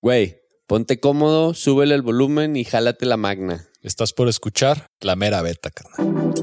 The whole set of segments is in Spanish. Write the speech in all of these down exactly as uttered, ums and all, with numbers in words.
Güey, ponte cómodo, súbele el volumen y jálate la magna. Estás por escuchar La Mera Beta, carnal.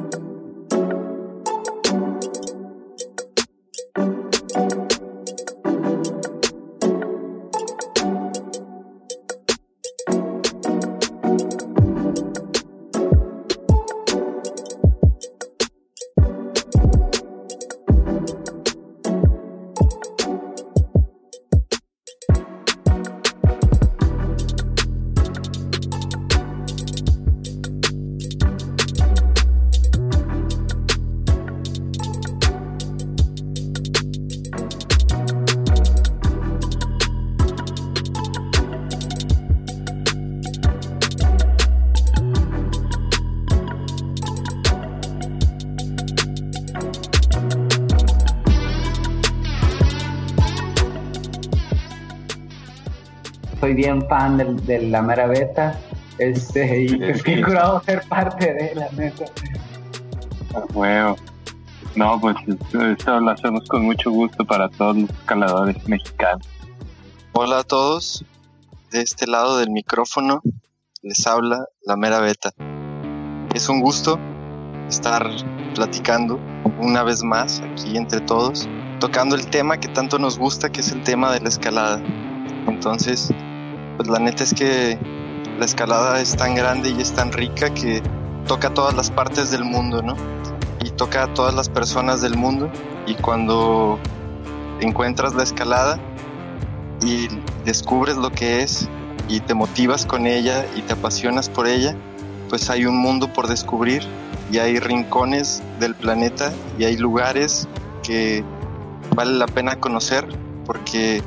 Soy bien fan de, de La Mera Beta, este, y pues qué curado ser parte de la neta. Ah, bueno. No, pues eso lo hacemos con mucho gusto para todos los escaladores mexicanos. Hola a todos, de este lado del micrófono les habla La Mera Beta. Es un gusto estar platicando una vez más aquí entre todos, tocando el tema que tanto nos gusta, que es el tema de la escalada. Entonces, pues la neta es que la escalada es tan grande y es tan rica que toca todas las partes del mundo, ¿no? Y toca a todas las personas del mundo, y cuando encuentras la escalada y descubres lo que es y te motivas con ella y te apasionas por ella, pues hay un mundo por descubrir y hay rincones del planeta y hay lugares que vale la pena conocer porque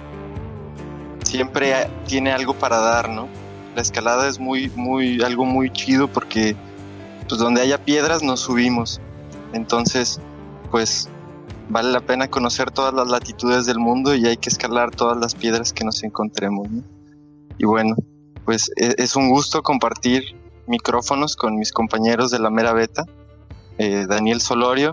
siempre tiene algo para dar, ¿no? La escalada es muy, muy, algo muy chido porque pues donde haya piedras nos subimos. Entonces, pues vale la pena conocer todas las latitudes del mundo y hay que escalar todas las piedras que nos encontremos, ¿no? Y bueno, pues es un gusto compartir micrófonos con mis compañeros de La Mera Beta, eh, Daniel Solorio,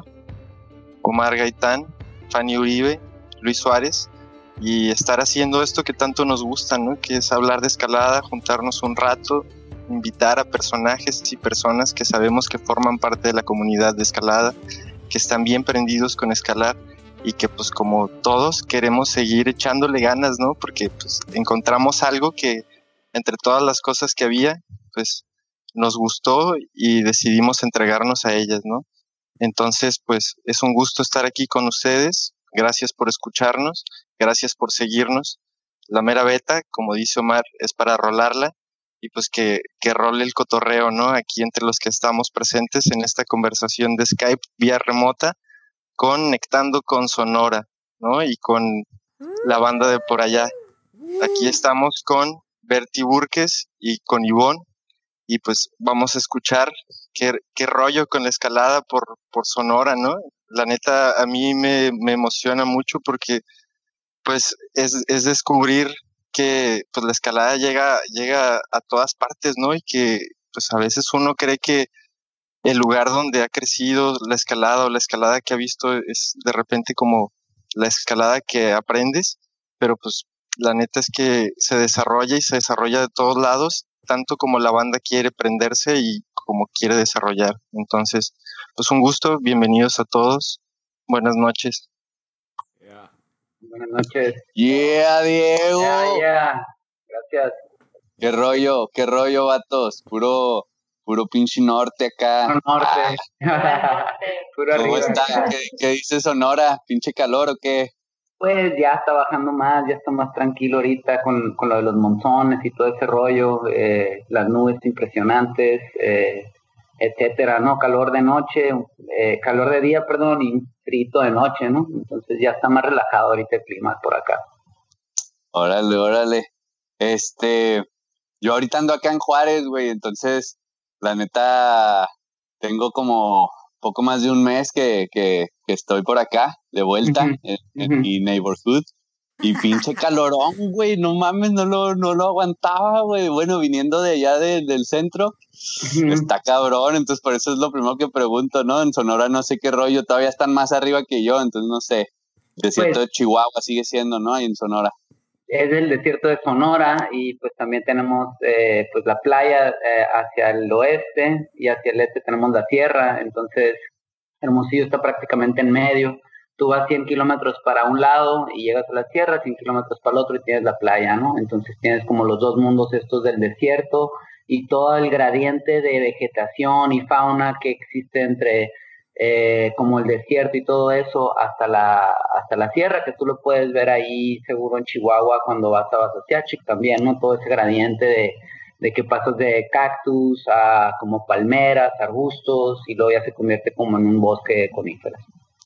Omar Gaitán, Fanny Uribe, Luis Suárez, y estar haciendo esto que tanto nos gusta, ¿no? Que es hablar de escalada, juntarnos un rato, invitar a personajes y personas que sabemos que forman parte de la comunidad de escalada, que están bien prendidos con escalar y que pues como todos queremos seguir echándole ganas, ¿no? Porque pues encontramos algo que entre todas las cosas que había, pues nos gustó y decidimos entregarnos a ellas, ¿no? Entonces pues es un gusto estar aquí con ustedes. Gracias por escucharnos, gracias por seguirnos. La Mera Beta, como dice Omar, es para rolarla y pues que, que role el cotorreo, ¿no? Aquí entre los que estamos presentes en esta conversación de Skype vía remota, conectando con Sonora, ¿no? Y con la banda de por allá. Aquí estamos con Bertie Burques y con Ivonne y pues vamos a escuchar qué, qué rollo con la escalada por, por Sonora, ¿no? La neta, a mí me, me emociona mucho porque pues es, es descubrir que pues la escalada llega, llega a todas partes, ¿no? Y que pues a veces uno cree que el lugar donde ha crecido la escalada o la escalada que ha visto es de repente como la escalada que aprendes, pero pues la neta es que se desarrolla y se desarrolla de todos lados, tanto como la banda quiere prenderse y como quiere desarrollar. Entonces, pues un gusto, bienvenidos a todos, buenas noches. Yeah. Buenas noches. Yeah, Diego. Yeah, yeah. Gracias. Qué rollo, qué rollo, vatos. Puro, puro pinche norte acá. Puro norte. Ah. Puro ¿Cómo arriba. está? ¿Qué, qué dice Sonora? ¿Pinche calor o qué? Pues ya está bajando más, ya está más tranquilo ahorita con, con lo de los monzones y todo ese rollo, eh, las nubes impresionantes, eh, etcétera, ¿no? Calor de noche, eh, calor de día, perdón, y frito de noche, ¿no? Entonces ya está más relajado ahorita el clima por acá. Órale, órale. Este, yo ahorita ando acá en Juárez, güey, entonces, la neta, tengo como poco más de un mes que, que, que estoy por acá, de vuelta, uh-huh. en, en uh-huh. mi neighborhood. Y pinche calorón, güey, no mames, no lo, no lo aguantaba, güey. Bueno, viniendo de allá de, del centro, uh-huh. está cabrón, entonces por eso es lo primero que pregunto, ¿no? En Sonora no sé qué rollo, todavía están más arriba que yo, entonces no sé. Desierto pues, de Chihuahua sigue siendo, ¿no? Ahí en Sonora. es el desierto de Sonora y pues también tenemos eh, pues la playa eh, hacia el oeste y hacia el este tenemos la sierra, entonces Hermosillo está prácticamente en medio. Tú vas cien kilómetros para un lado y llegas a la sierra, cien kilómetros para el otro y tienes la playa, ¿no? Entonces tienes como los dos mundos estos del desierto y todo el gradiente de vegetación y fauna que existe entre eh, como el desierto y todo eso hasta la hasta la sierra, que tú lo puedes ver ahí seguro en Chihuahua cuando vas a Basaciachic también, ¿no? Todo ese gradiente de, de que pasas de cactus a como palmeras, arbustos y luego ya se convierte como en un bosque de coníferas.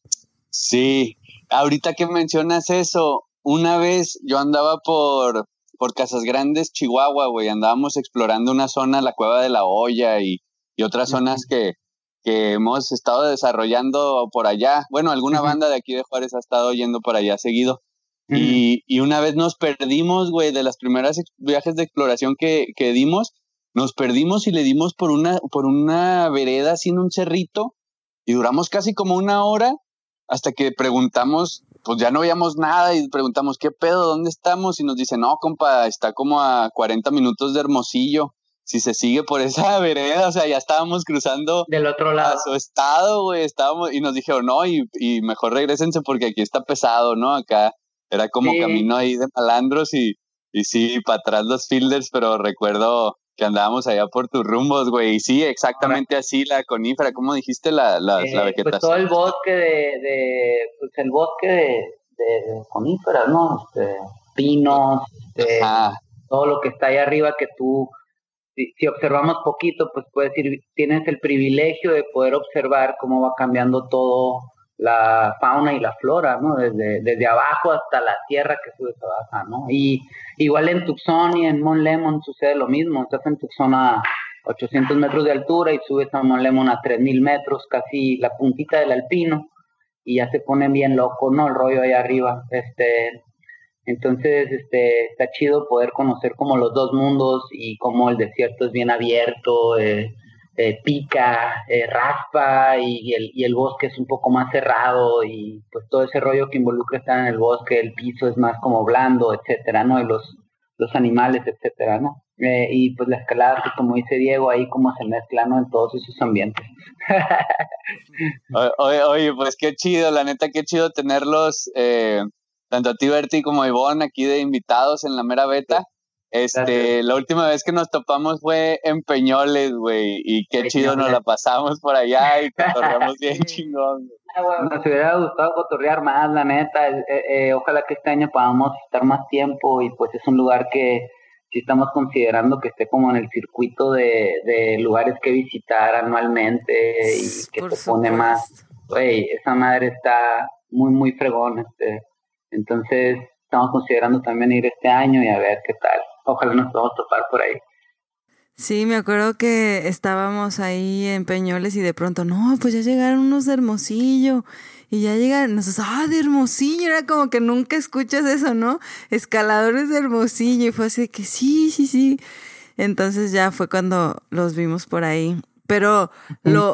Sí, ahorita que mencionas eso, una vez yo andaba por, por Casas Grandes, Chihuahua, güey, andábamos explorando una zona, la Cueva de la Olla y, y otras uh-huh. zonas que, que hemos estado desarrollando por allá. Bueno, alguna uh-huh. banda de aquí de Juárez ha estado yendo por allá seguido. Uh-huh. Y, y una vez nos perdimos, güey, de las primeras ex- viajes de exploración que, que dimos, nos perdimos y le dimos por una, por una vereda así en un cerrito y duramos casi como una hora. Hasta que preguntamos, pues ya no veíamos nada y preguntamos, ¿qué pedo? ¿Dónde estamos? Y nos dice, no, compa, está como a cuarenta minutos de Hermosillo. Si se sigue por esa vereda, o sea, ya estábamos cruzando del otro lado a su estado, güey, estábamos, y nos dijeron, no, y, y mejor regrésense porque aquí está pesado, ¿no? Acá era como sí. camino ahí de malandros y, y sí, para atrás los fielders, pero recuerdo que andábamos allá por tus rumbos, güey, y sí, exactamente Ahora, así la conífera, ¿cómo dijiste la, la, eh, la vegetación? Pues todo el bosque de, de pues el bosque de, de, de coníferas, ¿no? Este, pinos, este, todo lo que está ahí arriba que tú, si, si observamos poquito, pues puedes ir, tienes el privilegio de poder observar cómo va cambiando todo la fauna y la flora, ¿no? Desde, desde abajo hasta la tierra que sube hasta abajo, ¿no? Y igual en Tucson y en Mount Lemmon sucede lo mismo. Estás en Tucson a ochocientos metros de altura y subes a Mount Lemmon a tres mil metros, casi la puntita del alpino, y ya se pone bien loco, ¿no? El rollo ahí arriba. Este, entonces, este, está chido poder conocer como los dos mundos y cómo el desierto es bien abierto, eh, eh, pica, eh, raspa y el, y el bosque es un poco más cerrado y pues todo ese rollo que involucra estar en el bosque, el piso es más como blando, etcétera, ¿no? Y los, los animales, etcétera, ¿no? Eh, y pues la escalada, pues como dice Diego, ahí como se mezcla, ¿no? En todos esos ambientes. Oye, oye, pues qué chido, la neta, qué chido tenerlos, eh, tanto a ti, Berti, como a Ivonne, aquí de invitados en la mera beta. Este, Gracias. La última vez que nos topamos fue en Peñoles, güey, y qué Peñoles. Chido nos la pasamos por allá y cotorreamos bien chingón. Ah, bueno, nos hubiera gustado cotorrear más, la neta, eh, eh, ojalá que este año podamos estar más tiempo y pues es un lugar que sí estamos considerando que esté como en el circuito de, de lugares que visitar anualmente y que por se supuesto. Pone más, güey, esa madre está muy, muy fregón, este, entonces estamos considerando también ir este año y a ver qué tal. Ojalá nos podamos topar por ahí. Sí, me acuerdo que estábamos ahí en Peñoles y de pronto, no, pues ya llegaron unos de Hermosillo. Y ya llegaron, nosotros, ah, de Hermosillo, era como que nunca escuchas eso, ¿no? Escaladores de Hermosillo. Y fue así de que sí, sí, sí. Entonces ya fue cuando los vimos por ahí. Pero uh-huh. lo,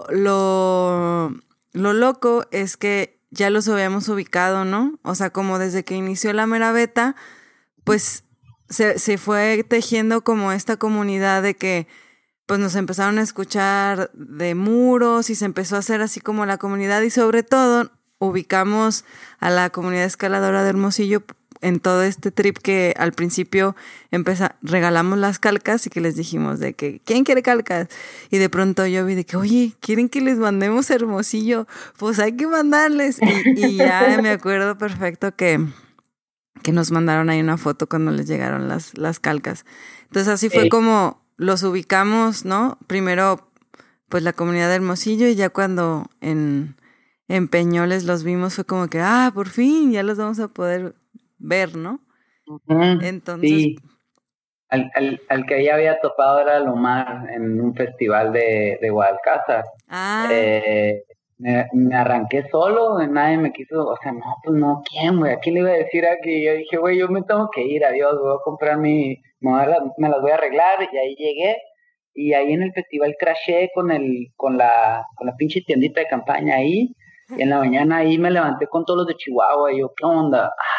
lo, lo loco es que ya los habíamos ubicado, ¿no? O sea, como desde que inició la mera beta, pues se, se fue tejiendo como esta comunidad de que pues nos empezaron a escuchar de muros y se empezó a hacer así como la comunidad y sobre todo ubicamos a la comunidad escaladora de Hermosillo en todo este trip que al principio empeza, regalamos las calcas y que les dijimos de que ¿quién quiere calcas? Y de pronto yo vi de que oye, ¿quieren que les mandemos a Hermosillo? Pues hay que mandarles y, y ya me acuerdo perfecto que que nos mandaron ahí una foto cuando les llegaron las, las calcas. Entonces así fue como los ubicamos, ¿no? Primero, pues la comunidad de Hermosillo y ya cuando en, en Peñoles los vimos fue como que, ah, por fin, ya los vamos a poder ver, ¿no? Uh-huh. Entonces... Sí. Al, al, al que ya había topado era Lomar en un festival de, de Guadalcázar. Ah. Eh, Me, me arranqué solo, nadie me quiso, o sea, no, pues no, ¿quién, güey? ¿A quién le iba a decir aquí? Yo dije, güey, yo me tengo que ir, adiós, voy a comprar mi, me, voy a la, me las voy a arreglar, y ahí llegué, y ahí en el festival crashé con el, con la, con la pinche tiendita de campaña ahí, y en la mañana ahí me levanté con todos los de Chihuahua, y yo, ¿qué onda? Ah,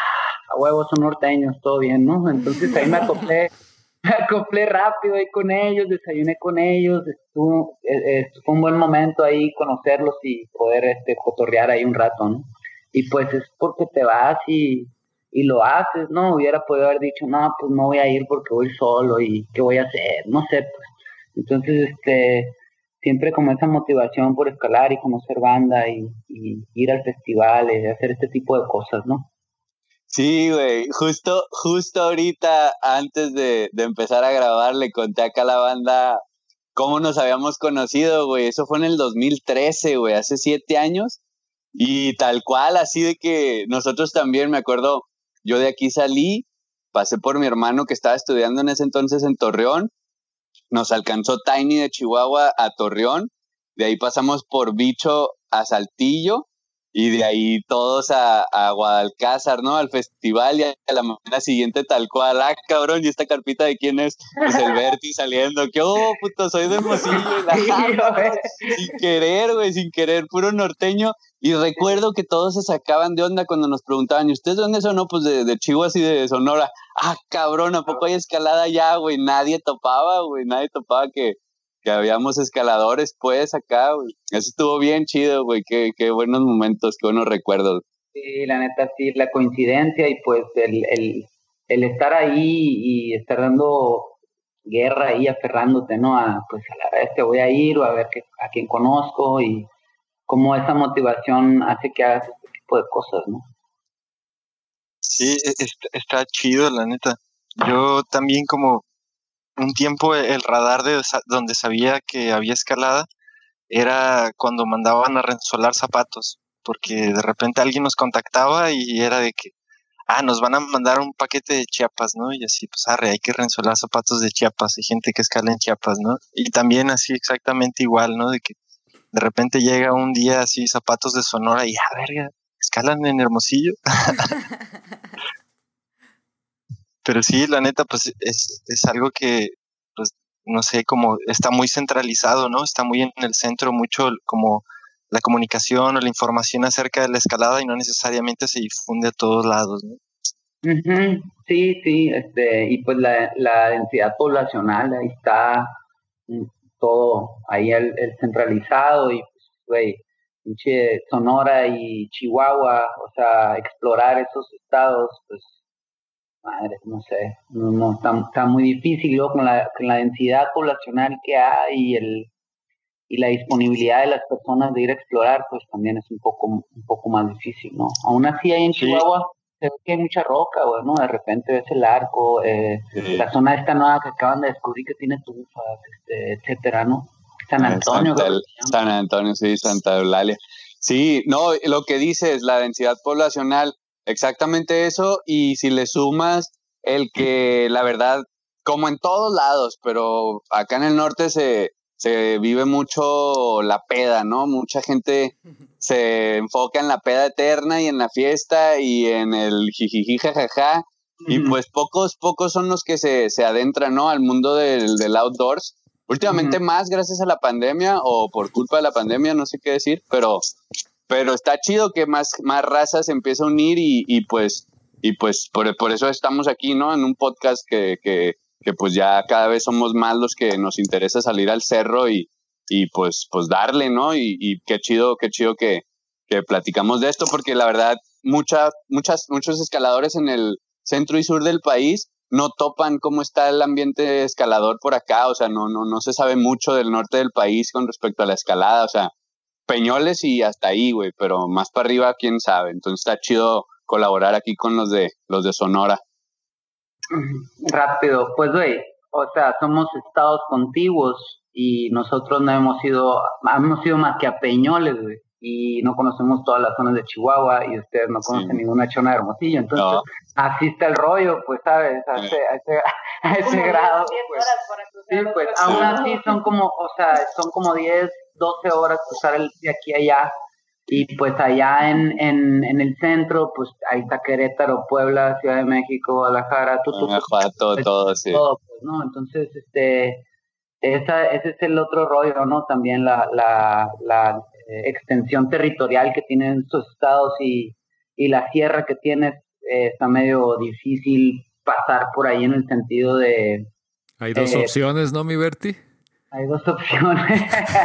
a huevos son norteños, todo bien, ¿no? Entonces ahí me acoplé, me acoplé rápido ahí con ellos, desayuné con ellos, estuvo, eh, fue un buen momento ahí conocerlos y poder este, cotorrear ahí un rato, ¿no? Y pues es porque te vas y, y lo haces, ¿no? Hubiera podido haber dicho, no, pues no voy a ir porque voy solo y ¿qué voy a hacer? No sé, pues. Entonces, este, siempre como esa motivación por escalar y conocer banda y, y ir al festival y hacer este tipo de cosas, ¿no? Sí, güey, justo, justo ahorita, antes de, de empezar a grabar, le conté acá a la banda cómo nos habíamos conocido, güey. Eso fue en el dos mil trece, güey, hace siete años. Y tal cual, así de que nosotros también, me acuerdo, yo de aquí salí, pasé por mi hermano que estaba estudiando en ese entonces en Torreón, nos alcanzó Tiny de Chihuahua a Torreón, de ahí pasamos por Bicho a Saltillo, y de ahí todos a, a Guadalcázar, ¿no? Al festival, y a la mañana siguiente tal cual, ah, cabrón, ¿y esta carpita de quién es? Pues el Berti saliendo, que oh, puto, soy de Hermosillo, y la jala, sin querer, güey, sin querer, puro norteño. Y recuerdo que todos se sacaban de onda cuando nos preguntaban, ¿y ustedes de dónde son? No, pues de, de Chihuahua y de Sonora. Ah, cabrón, ¿a poco hay escalada allá, güey? Nadie topaba, güey, nadie topaba que, que habíamos escaladores, pues, acá, güey. Eso estuvo bien chido, güey, qué, qué buenos momentos, qué buenos recuerdos. Sí, la neta, sí, la coincidencia y pues el, el, el estar ahí y estar dando guerra ahí, aferrándote, ¿no? A, pues, a la vez te voy a ir o a ver que, a quién conozco y cómo esa motivación hace que hagas este tipo de cosas, ¿no? Sí, está, está chido, la neta. Yo también como un tiempo el radar de donde sabía que había escalada era cuando mandaban a rensolar zapatos, porque de repente alguien nos contactaba y era de que, ah, nos van a mandar un paquete de Chiapas, ¿no? Y así, pues, arre, hay que rensolar zapatos de Chiapas, hay gente que escala en Chiapas, ¿no? Y también así exactamente igual, ¿no? De que de repente llega un día así zapatos de Sonora y, ah, verga, escalan en Hermosillo. Pero sí, la neta, pues es, es algo que, pues, no sé, como está muy centralizado, ¿no? Está muy en el centro, mucho como la comunicación o la información acerca de la escalada y no necesariamente se difunde a todos lados, ¿no? Uh-huh. Sí, sí, este, y pues la, la densidad poblacional, ahí está todo, ahí el, el centralizado y, pues, güey, pinche Sonora y Chihuahua, o sea, explorar esos estados, pues, madre, no sé, no, no está, está muy difícil, luego con la, con la densidad poblacional que hay y el y la disponibilidad de las personas de ir a explorar, pues también es un poco un poco más difícil, ¿no? Aún así ahí en sí. Chihuahua se ve que hay mucha roca, güey, ¿no? De repente ves el arco, eh, sí. La zona esta nueva que acaban de descubrir que tiene tufas, este, etcétera, ¿no? San Antonio. Santa, el, San Antonio, sí, Santa Eulalia. Sí, no, lo que dices, la densidad poblacional, exactamente eso, y si le sumas el que, la verdad, como en todos lados, pero acá en el norte se, se vive mucho la peda, ¿no? Mucha gente se enfoca en la peda eterna y en la fiesta y en el jijiji jajaja, uh-huh. Y pues pocos, pocos son los que se, se adentran, ¿no? Al mundo del, del outdoors. Últimamente uh-huh. Más gracias a la pandemia o por culpa de la pandemia, no sé qué decir, pero, pero está chido que más, más razas se empiece a unir y, y pues, y pues por, por eso estamos aquí, ¿no? En un podcast que, que, que pues ya cada vez somos más los que nos interesa salir al cerro y, y pues, pues darle, ¿no? Y, y qué chido, qué chido que, que platicamos de esto, porque la verdad, mucha, muchas, muchos escaladores en el centro y sur del país no topan cómo está el ambiente escalador por acá, o sea, no, no, no se sabe mucho del norte del país con respecto a la escalada, o sea, Peñoles y hasta ahí, güey, pero más para arriba, quién sabe. Entonces está chido colaborar aquí con los de, los de Sonora. Rápido, pues, güey, o sea, somos estados contiguos y nosotros no hemos ido, hemos ido más que a Peñoles, güey, y no conocemos todas las zonas de Chihuahua y ustedes no conocen sí. ninguna zona de Hermosillo, entonces no. Así está el rollo, pues, ¿sabes? A ese, a ese, a ese grado, pues, sí, pues, sí. Aún así son como, o sea, son como diez, doce horas cruzar el, de aquí a allá. Y pues allá en, en, en el centro, pues ahí está Querétaro, Puebla, Ciudad de México, Guadalajara, tú, tú, Guadalajara, todo, pues, todo, sí. Todo, pues, ¿no? Entonces, este, esa, ese es el otro rollo, ¿no? También la, la, la eh, extensión territorial que tienen sus estados y, y la sierra que tienes eh, está medio difícil pasar por ahí en el sentido de... Hay dos eh, opciones, ¿no, mi Berti? Hay dos opciones.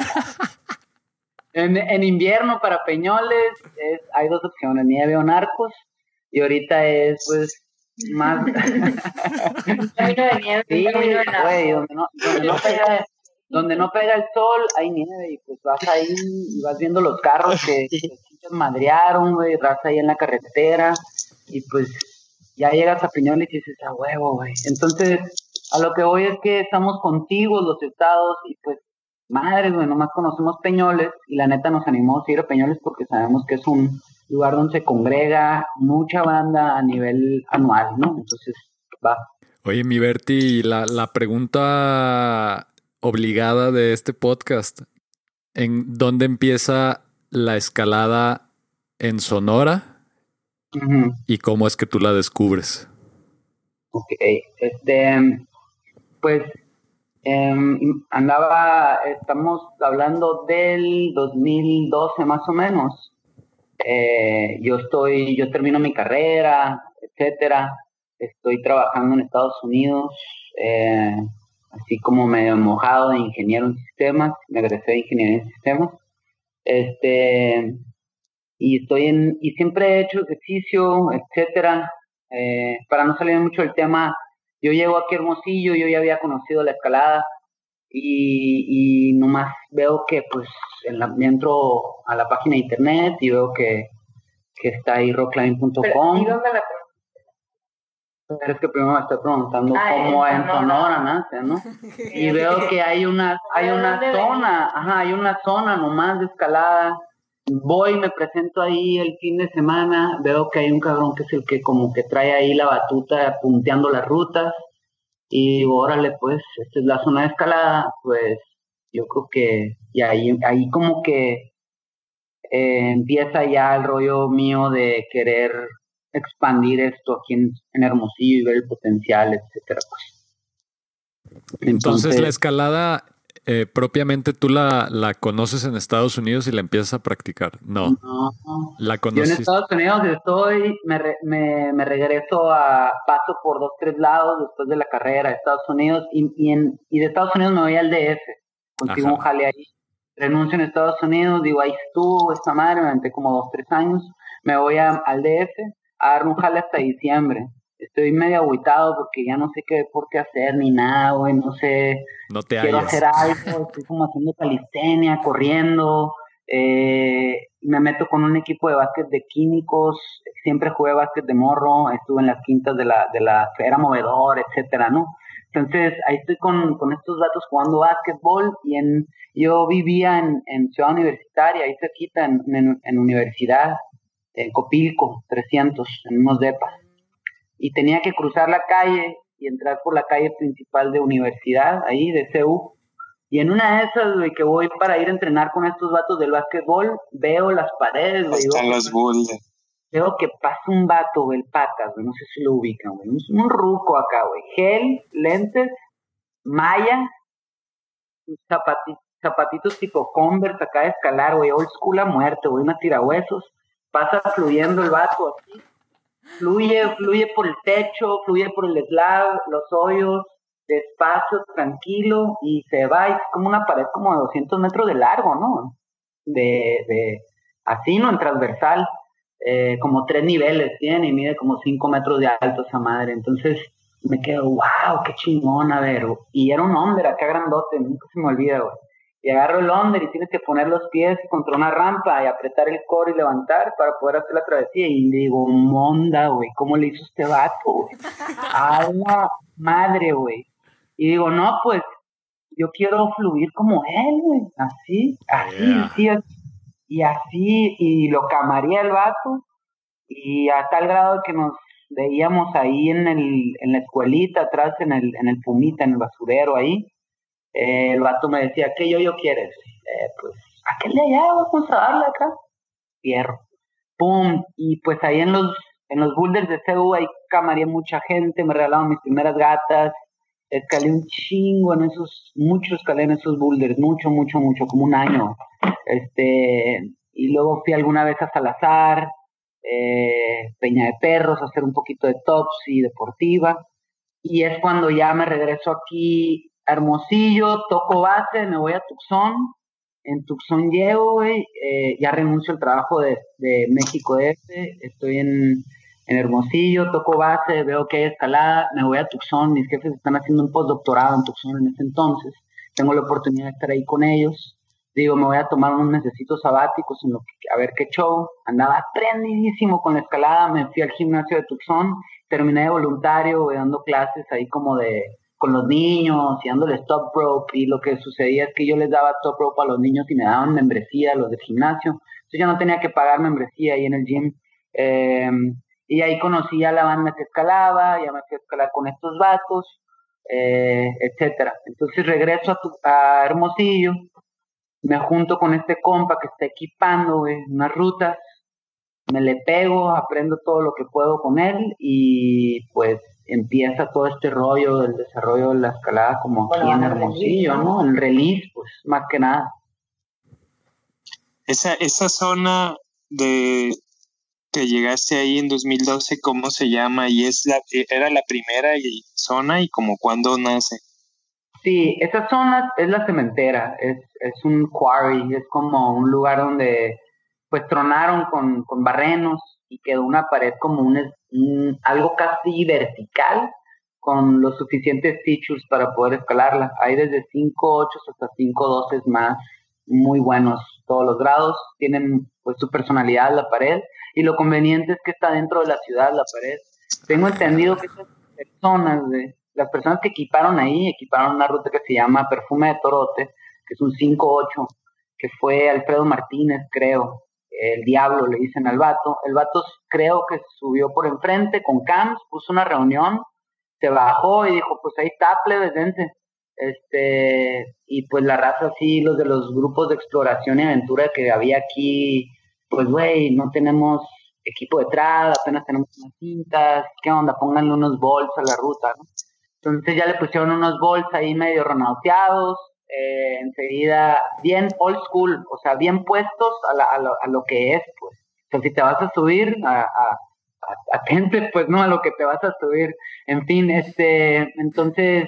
en, en invierno para Peñoles es, hay dos opciones, nieve o narcos, y ahorita es pues más... Un camino de nieve, sí, un camino de narcos. güey, donde no, donde no pega... Donde no pega el sol, hay nieve, y pues vas ahí y vas viendo los carros que se madrearon, güey, raza ahí en la carretera, y pues ya llegas a Peñoles y dices, a huevo, güey. Entonces, a lo que voy es que estamos contigos los estados, y pues, madre, güey, nomás conocemos Peñoles, y la neta nos animó a ir a Peñoles porque sabemos que es un lugar donde se congrega mucha banda a nivel anual, ¿no? Entonces, va. Oye, mi Berti, la, la pregunta obligada de este podcast, ¿en dónde empieza la escalada en Sonora? Uh-huh. ¿Y cómo es que tú la descubres? Ok, este, pues eh, andaba, estamos hablando del dos mil doce más o menos. Eh, yo estoy, yo termino mi carrera, etcétera. Estoy trabajando en Estados Unidos, eh, así como medio mojado de ingeniero en sistemas. Me egresé de ingeniería en sistemas. Este, y estoy en, y siempre he hecho ejercicio, etcétera. Eh, para no salir mucho del tema, yo llego aquí a Hermosillo, yo ya había conocido la escalada, y, y nomás veo que pues en la, entro a la página de internet y veo que, que está ahí rock climbing punto com. ¿Y dónde la Pero es que primero me estoy preguntando ah, cómo en en Sonora nace, ¿no? Y veo que hay una, hay una zona, ajá, hay una zona nomás de escalada. Voy, me presento ahí el fin de semana, veo que hay un cabrón que es el que como que trae ahí la batuta punteando las rutas, y digo, órale, pues, esta es la zona de escalada, pues, yo creo que, y ahí, ahí como que eh, empieza ya el rollo mío de querer expandir esto aquí en, en Hermosillo y ver el potencial, etcétera, pues. Entonces, Entonces la escalada eh, propiamente tú la, la conoces en Estados Unidos y la empiezas a practicar. No. No. La Yo conoces. en Estados Unidos estoy, me, re, me, me regreso a, paso por dos, tres lados después de la carrera de Estados Unidos, y, y, en, y de Estados Unidos me voy al D F, consigo Ajá. un jale ahí. Renuncio en Estados Unidos, digo, ahí estuvo esta madre, me aventé como dos, tres años, me voy a, al D F a dar un jale hasta diciembre. Estoy medio agüitado porque ya no sé qué deporte hacer ni nada, güey, no sé, no te quiero hallas. hacer algo, estoy como haciendo calistenia, corriendo, eh, me meto con un equipo de básquet de químicos, siempre jugué básquet de morro, estuve en las quintas de la, de la era movedor, etcétera, ¿no? Entonces, ahí estoy con, con estos datos jugando básquetbol, y en, yo vivía en, en Ciudad Universitaria, ahí cerquita, en, en, en Universidad, en Copilco, trescientos, en unos depas. Y tenía que cruzar la calle y entrar por la calle principal de Universidad, ahí de C U. Y en una de esas, güey, que voy para ir a entrenar con estos vatos del básquetbol, veo las paredes, güey. Están los boulders. Veo que pasa un vato, güey, el Patas, güey, no sé si lo ubican, güey. Un, un ruco acá, güey. Gel, lentes, malla, zapatitos, zapatitos tipo Converse acá de escalar, güey. Old school a muerte, güey, una tirahuesos. Pasa fluyendo el vato así. Fluye, fluye por el techo, fluye por el slab, los hoyos, despacio, tranquilo, y se va, y es como una pared como de doscientos metros de largo, ¿no? De, de así, ¿no? En transversal, eh, como tres niveles tiene, y mide como cinco metros de alto esa madre. Entonces me quedo, wow, qué chingón, a ver, y era un under acá grandote, nunca se me olvida, güey. Y agarro el under y tienes que poner los pies contra una rampa y apretar el core y levantar para poder hacer la travesía. Y digo, monda, güey, ¿cómo le hizo este vato, güey? A la madre, güey. Y digo, no, pues, yo quiero fluir como él, güey. Así, así, yeah. así, así. Y así, y lo camaría el vato. Y a tal grado que nos veíamos ahí en el en la escuelita, atrás en el, en el Pumita, en el basurero ahí. Eh, el vato me decía, ¿qué yo-yo quieres? Eh, pues, ¿a qué le allá? Vamos a darle acá. Fierro. Pum. Y pues ahí en los en los boulders de C U ahí camaría mucha gente, me regalaron mis primeras gatas, escalé un chingo en esos, mucho escalé en esos boulders, mucho, mucho, mucho, como un año. Este, y luego fui alguna vez a Salazar, eh, Peña de Perros, hacer un poquito de Topsy, deportiva. Y es cuando ya me regreso aquí a Hermosillo, toco base, me voy a Tucson. En Tucson llego, güey, eh, ya renuncio al trabajo de, de México Este, estoy en, en Hermosillo, toco base, veo que hay escalada, me voy a Tucson, mis jefes están haciendo un postdoctorado en Tucson en ese entonces, tengo la oportunidad de estar ahí con ellos, digo, me voy a tomar unos mesecitos sabáticos en lo que, a ver qué show, andaba prendidísimo con la escalada, me fui al gimnasio de Tucson, terminé de voluntario, güey, dando clases ahí como de con los niños y dándoles top rope, y lo que sucedía es que yo les daba top rope a los niños y me daban membresía a los del gimnasio, entonces yo no tenía que pagar membresía ahí en el gym, eh, y ahí conocí a la banda que escalaba, ya me fui a escalar con estos vatos, eh, etcétera. Entonces regreso a, tu, a Hermosillo, me junto con este compa que está equipando, güey, unas rutas, me le pego, aprendo todo lo que puedo con él y pues empieza todo este rollo del desarrollo de la escalada como aquí bueno, en Hermosillo, ¿no? El release, pues, más que nada. Esa, esa zona de que llegaste ahí en dos mil doce, ¿cómo se llama? Y es la, era la primera zona y como cuándo nace. Sí, esa zona es la cementera, es, es un quarry, es como un lugar donde pues tronaron con, con barrenos y quedó una pared como un, un algo casi vertical con los suficientes features para poder escalarla. Hay desde cinco ocho hasta cinco doce más muy buenos todos los grados, tienen pues su personalidad la pared y lo conveniente es que está dentro de la ciudad la pared. Tengo entendido que esas personas, de, las personas que equiparon ahí, equiparon una ruta que se llama Perfume de Torote, que es un cinco ocho, que fue Alfredo Martínez, creo. El diablo le dicen al vato, el vato creo que subió por enfrente con cams, puso una reunión, se bajó y dijo, pues ahí está, plebes, dense. Este, y pues la raza así, los de los grupos de exploración y aventura que había aquí, pues güey, no tenemos equipo detrás, apenas tenemos unas cintas, ¿qué onda? Pónganle unos bolts a la ruta, ¿no? Entonces ya le pusieron unos bolts ahí medio ronauteados, Eh, enseguida bien old school, o sea, bien puestos a, la, a, lo, a lo que es, pues. O sea, si te vas a subir, a, a, a, atente, pues, ¿no? A lo que te vas a subir. En fin, este, entonces,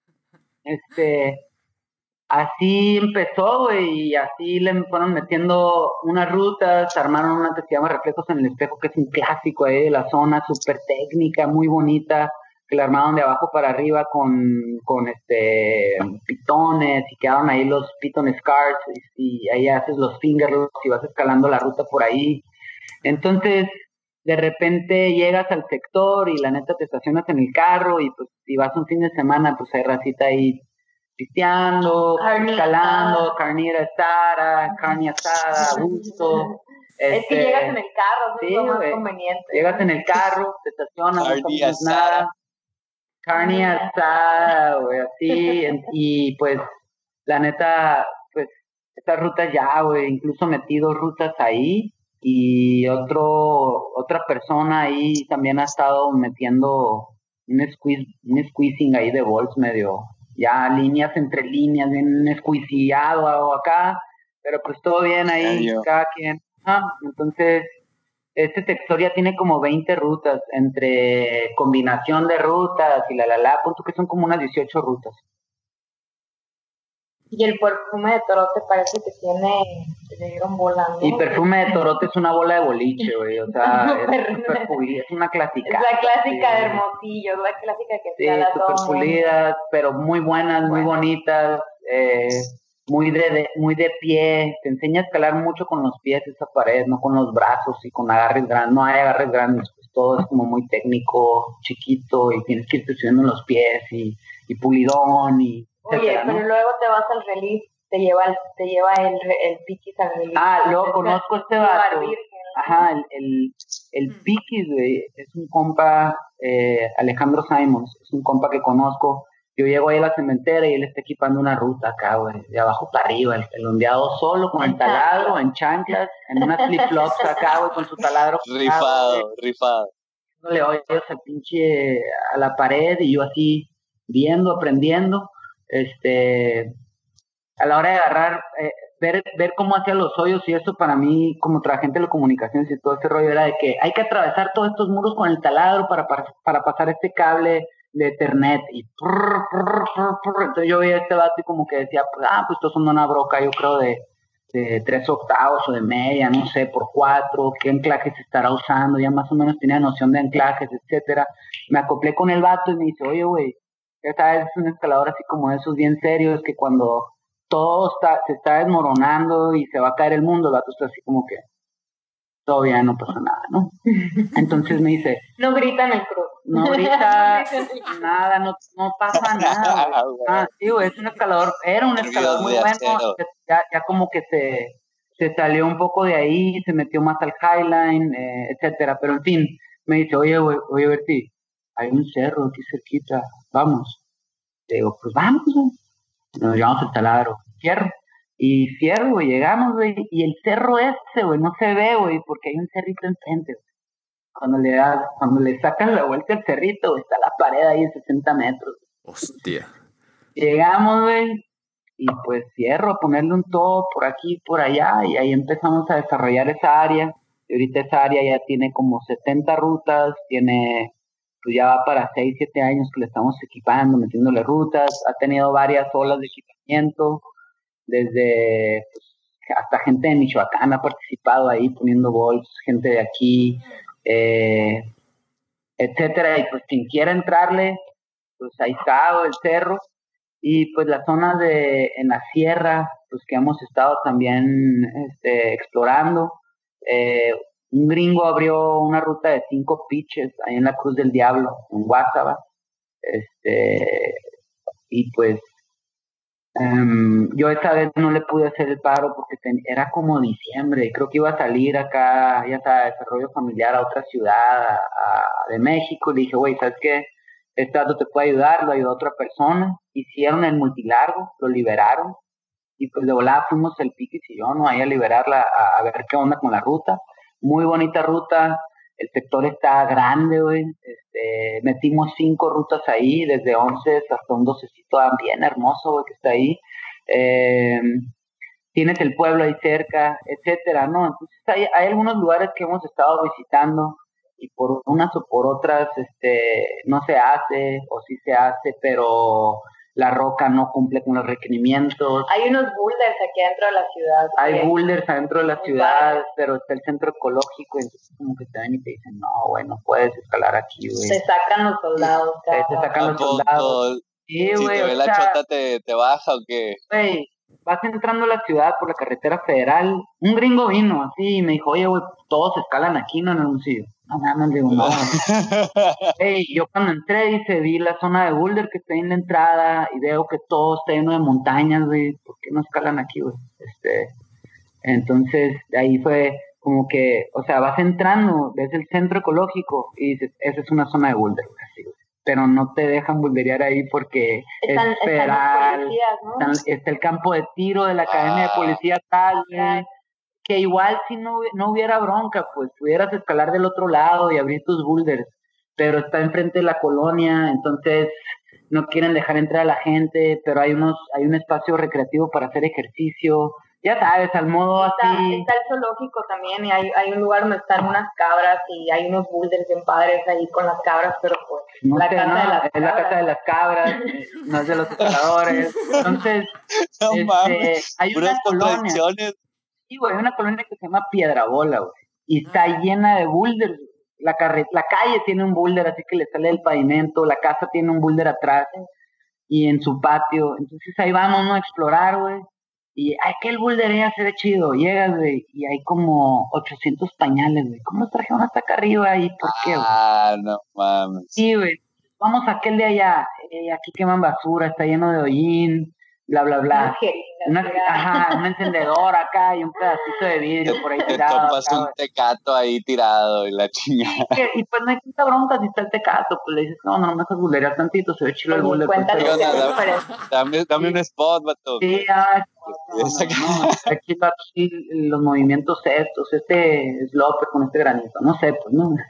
este, así empezó, güey, y así le fueron metiendo unas rutas, armaron una que se llama Reflejos en el Espejo, que es un clásico ahí de la zona, súper técnica, muy bonita, que la armaron de abajo para arriba con, con este pitones y quedaron ahí los piton scars y, y ahí haces los fingerlocks y vas escalando la ruta por ahí. Entonces, de repente llegas al sector y la neta te estacionas en el carro y pues si vas un fin de semana, pues hay racita ahí pisteando, carne escalando, carnita asada, carne asada, a gusto. Es este, que llegas en el carro, sí, es lo más güey, conveniente. Llegas en el carro, te estacionas, no comes nada. Carne asada, güey, así, en, y pues, la neta, pues, estas rutas ya, güey, incluso metí dos rutas ahí, y otro, otra persona ahí también ha estado metiendo un squeeze, un squeezing ahí de bolts medio, ya líneas entre líneas, bien escuiciado acá, pero pues todo bien ahí, cada quien, ah, entonces, este sector ya tiene como veinte rutas, entre combinación de rutas y la la la, punto que son como unas dieciocho rutas. Y el perfume de Torote parece que tiene, que le dieron volando. Y perfume de Torote es una bola de boliche, güey, o sea, es super pulida, es una clásica. Es la clásica sí. de Hermosillo, es la clásica que sí, está super pulidas, pero muy buenas, muy bueno. bonitas, eh, muy de, de, muy de pie, te enseña a escalar mucho con los pies esa pared, no con los brazos y con agarres grandes, no hay agarres grandes, pues todo es como muy técnico, chiquito y tienes que ir subiendo los pies y, y pulidón y Oye, etcétera, pero ¿no? Luego te vas al release, te lleva el, te lleva el, el piquis al release. Ah, luego conozco a este vato. Ajá, el, el, el piquis, güey, es un compa, eh, Alejandro Simons, es un compa que conozco. Yo llego ahí a la cementera y él está equipando una ruta acá, güey, de abajo para arriba, el, el ondeado solo, con el taladro, en chanclas, en unas flip-flops acá, güey, con su taladro. Rifado, acá, rifado. Le oye al pinche, a la pared y yo así, viendo, aprendiendo. Este, a la hora de agarrar, eh, ver, ver cómo hacía los hoyos y eso para mí, como trabajé en telecomunicaciones y todo ese rollo, era de que hay que atravesar todos estos muros con el taladro para, para, para pasar este cable de Ethernet y prr, prr, prr, prr. Entonces yo veía a este vato y como que decía, pues, ah, pues esto son una broca, yo creo de, de tres octavos o de media, no sé, por cuatro, qué anclajes estará usando, ya más o menos tenía noción de anclajes, etcétera. Me acoplé con el vato y me dice, oye, güey, ya sabes, es un escalador así como de esos bien serios que cuando todo está, se está desmoronando y se va a caer el mundo, el vato está así como que todavía no pasa nada, ¿no? Entonces me dice, no grita en el cruz. No grita nada, no, no pasa nada. Ah, sí, güey, es un escalador, era un escalador muy bueno, ya, ya como que se, se salió un poco de ahí, se metió más al highline, eh, etcétera, pero en fin, me dice, oye, güey, oye, Berti, hay un cerro aquí cerquita, vamos. Le digo, pues vamos, güey. Nos llevamos al taladro, fierro. Y fierro, güey, llegamos, güey, y el cerro ese, güey, no se ve, güey, porque hay un cerrito enfrente, güey. Cuando le das, cuando le sacas la vuelta al cerrito, güey, está la pared ahí de sesenta metros. Hostia. Llegamos, güey, y pues fierro, a ponerle un todo por aquí, por allá, y ahí empezamos a desarrollar esa área. Y ahorita esa área ya tiene como setenta rutas, tiene, pues ya va para seis, siete años que le estamos equipando, metiéndole rutas, ha tenido varias olas de equipamiento, desde pues, hasta gente de Michoacán ha participado ahí poniendo bols, gente de aquí, eh, etcétera, y pues quien quiera entrarle, pues ahí está el cerro, y pues las zonas de, en la sierra, pues que hemos estado también este, explorando, eh, un gringo abrió una ruta de cinco pitches ahí en la Cruz del Diablo, en Guásaba, este, y pues Um, yo esta vez no le pude hacer el paro porque ten, era como diciembre y creo que iba a salir acá, ya sabes, desarrollo familiar a otra ciudad a, a, de México. Le dije, güey, ¿sabes qué? Este dato te puede ayudar, lo ayudó a otra persona. Hicieron el multilargo, lo liberaron y pues de volada fuimos el Piquis y yo, ¿no? Ahí a liberarla, a, a ver qué onda con la ruta. Muy bonita ruta, el sector está grande, güey. Este, metimos cinco rutas ahí, desde once hasta un docecito bien hermoso, güey, que está ahí. Eh, tienes el pueblo ahí cerca, etcétera, ¿no? Entonces hay, hay algunos lugares que hemos estado visitando y por unas o por otras, este, no se hace o sí se hace, pero la roca no cumple con los requerimientos. Hay unos boulders aquí adentro de la ciudad. Hay que... boulders adentro de la ciudad, pero está el centro ecológico, entonces como que te ven y te dicen, no, güey, no puedes escalar aquí, güey. Te sacan los soldados. Te, te sacan los soldados. Sí, si güey, te ve la sea, chota, te, ¿te baja o qué? Güey, vas entrando a la ciudad por la carretera federal, un gringo vino así y me dijo, oye, güey, todos escalan aquí, no en el Hermosillo. No, no, no, digo, no. Hey, yo cuando entré, dice, vi la zona de boulder que está en la entrada y veo que todo está lleno de montañas, güey, ¿por qué no escalan aquí, güey? Este, entonces, de ahí fue como que, o sea, vas entrando, ves el centro ecológico y dices, esa es una zona de boulder, así, güey. Pero no te dejan boulderear ahí porque están, es federal, están ¿no? están, está el campo de tiro de la Academia ah, de Policía tal, güey. Que igual si no, no hubiera bronca, pues pudieras escalar del otro lado y abrir tus boulders, pero está enfrente de la colonia, entonces no quieren dejar entrar a la gente, pero hay unos hay un espacio recreativo para hacer ejercicio, ya sabes, al modo está, así. Está el zoológico también y hay, hay un lugar donde están unas cabras y hay unos boulders bien padres ahí con las cabras, pero pues no la sé, casa no, de las es cabras. la casa de las cabras, no es de los escaladores, entonces no este, mames, hay una colonia. Sí, güey, hay una colonia que se llama Piedrabola, güey, y está llena de boulders. La, carre- la calle tiene un boulder, así que le sale del pavimento, la casa tiene un boulder atrás, y en su patio, entonces ahí vamos, ¿no? A explorar, güey, y ay, que el boulder ya se ve chido, llegas, güey, y hay como ochocientos pañales, güey, ¿cómo los trajeron hasta acá arriba y por qué, güey? Ah, no mames. Sí, güey, vamos a aquel de allá, eh, aquí queman basura, está lleno de hollín, bla, bla, bla. Una, ajá, un encendedor acá y un pedacito de vidrio te, por ahí te tirado. Te topas acá, un tecato ahí tirado y la chingada. Y, y pues no hay tanta bronca si está el tecato, pues le dices, no, no, no me dejas bulerear tantito, se ve chido el buler. Pues, pero, dame, dame, dame sí. un spot, vato. Sí, ah, no, no, no, aquí va sí, los movimientos estos, este sloper con este granito, no sé, pues no.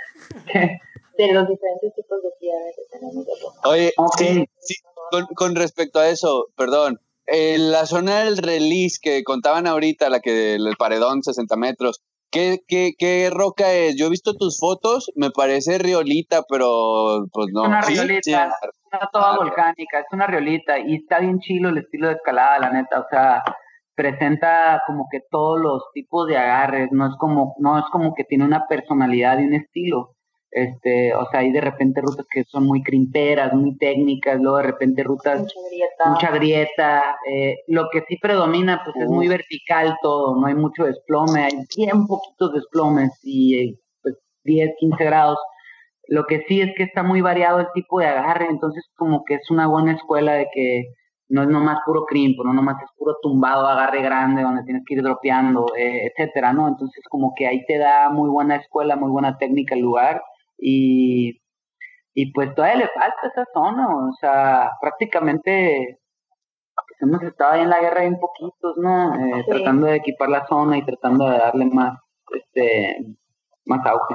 De los diferentes tipos de piedras que tenemos. Oye, okay. sí, sí. Con, con respecto a eso, perdón, eh, la zona del release que contaban ahorita, la que el paredón sesenta metros, ¿qué, qué, qué roca es? Yo he visto tus fotos, me parece riolita, pero pues no. Es una ¿Sí? riolita, Sí. está toda Ah, volcánica, es una riolita y está bien chilo el estilo de escalada, la neta, o sea, presenta como que todos los tipos de agarres, no es como, no es como que tiene una personalidad y un estilo. Este, o sea, hay de repente rutas que son muy crimperas, muy técnicas, luego de repente rutas Mucha grieta. mucha grieta, eh, lo que sí predomina pues es muy vertical todo, no hay mucho desplome, hay bien poquitos desplomes y eh, pues diez, quince grados. Lo que sí es que está muy variado el tipo de agarre, entonces como que es una buena escuela de que no es nomás puro crimpo, no nomás es puro tumbado, agarre grande donde tienes que ir dropeando, eh, etcétera, ¿no? Entonces como que ahí te da muy buena escuela, muy buena técnica el lugar y, y pues todavía le falta esa zona, o sea, prácticamente pues hemos estado ahí en la guerra bien poquitos, ¿no? Eh, Sí. Tratando de equipar la zona y tratando de darle más, este, más auge.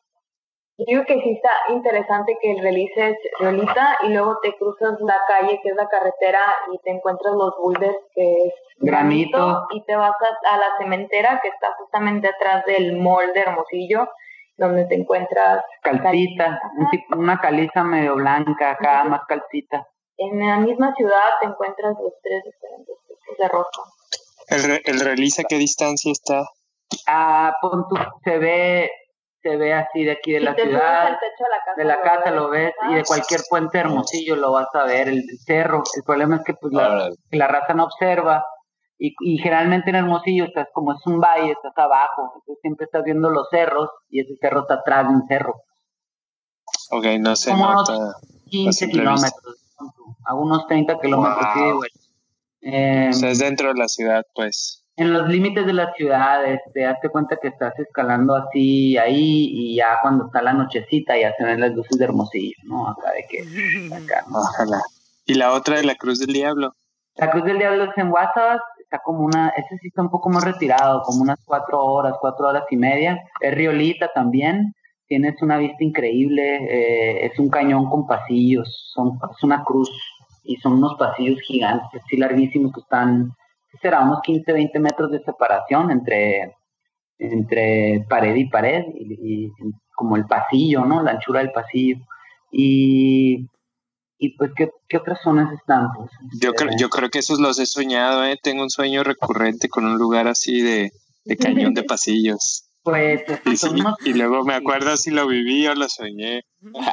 Yo digo que sí está interesante que el release es riolita y luego te cruzas la calle que es la carretera y te encuentras los boulders que es Granito. granito y te vas a, a la cementera que está justamente atrás del mall de Hermosillo donde te encuentras Calcita, un tipo- una caliza medio blanca, acá Ajá. más calcita. en la misma ciudad te encuentras los tres diferentes tipos de roca. ¿El, re- el release a qué distancia está? Ah, pon tú, se ve, se ve así de aquí de Si la te subes ciudad, al techo de la casa, de la casa lo ves, y de ajá. cualquier puente Hermosillo lo vas a ver, el, el cerro. El problema es que pues la, Órale. que la raza no observa, y, y generalmente en Hermosillo estás, como es un valle, estás abajo, entonces siempre estás viendo los cerros, y ese cerro está atrás de un cerro. Ok, no se Como nota. unos quince simple vista. kilómetros, pon tú, a unos treinta kilómetros, Wow. sí, güey. Eh, O sea, es dentro de la ciudad, pues. En los límites de la ciudad, este, hazte cuenta que estás escalando así ahí y ya cuando está la nochecita ya se ven las luces de Hermosillo, ¿no? Acá de que, acá, ¿no? Ojalá. Y la otra de la Cruz del Diablo. La Cruz del Diablo es en WhatsApp, está como una, ese sí está un poco más retirado, como unas cuatro horas, cuatro horas y media. Es riolita también, tienes una vista increíble, eh, es un cañón con pasillos, son, es una cruz y son unos pasillos gigantes, así larguísimos que están, ¿qué será? Unos quince, veinte metros de separación entre, entre pared y pared, y, y como el pasillo, ¿no? La anchura del pasillo. Y, y pues, ¿qué, qué otras zonas están? Pues, Yo, este, cre- yo creo que esos los he soñado, ¿eh? Tengo un sueño recurrente con un lugar así de, de cañón de pasillos. pues, Y, son sí, unos, y luego me acuerdo si lo viví o lo soñé.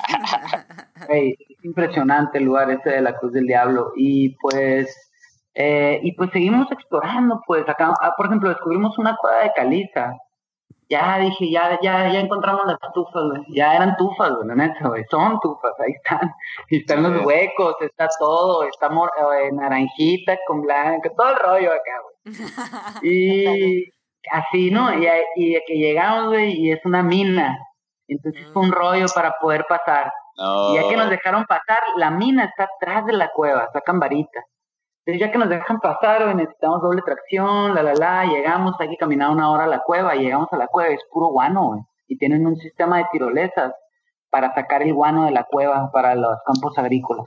Güey, es impresionante el lugar ese de la Cruz del Diablo. Y pues, eh, y pues seguimos explorando, pues acá, ah, por ejemplo, descubrimos una cueva de caliza. Ya dije, ya, ya, ya encontramos las tufas, güey. Ya eran tufas, güey, la neta, güey. Son tufas, ahí están. Y están los huecos, está todo, está mor- eh, naranjita con blanca, todo el rollo acá, güey. Y así, ¿no? Y, ahí- y de que llegamos, güey, y es una mina. Entonces fue un rollo para poder pasar. No. Y ya que nos dejaron pasar, la mina está atrás de la cueva, sacan varita. Entonces ya que nos dejan pasar, güey, necesitamos doble tracción, la, la, la, llegamos, hay que caminar una hora a la cueva, y llegamos a la cueva, es puro guano, güey. Y tienen un sistema de tirolesas para sacar el guano de la cueva para los campos agrícolas.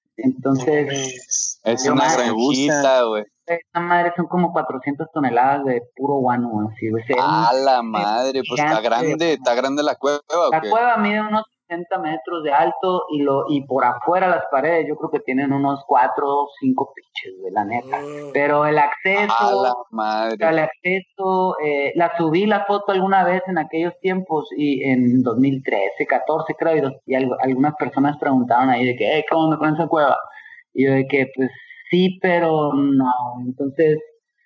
Entonces, Es yo una más- granjita, güey. esta madre son como cuatrocientas toneladas de puro guano, güey. Así, güey. Se ve A un- la madre, pues está gigante, grande, güey. está grande la cueva, ¿o La qué? cueva mide unos sesenta metros de alto y lo y por afuera las paredes yo creo que tienen unos cuatro o cinco pitches, güey, la neta. Pero el acceso, A la el madre. acceso, eh, la subí la foto alguna vez en aquellos tiempos y en dos mil trece, catorce creo, y, dos- y algo- algunas personas preguntaban ahí de que, hey, ¿cómo me con esa cueva? Y yo de que, pues sí, pero no. Entonces,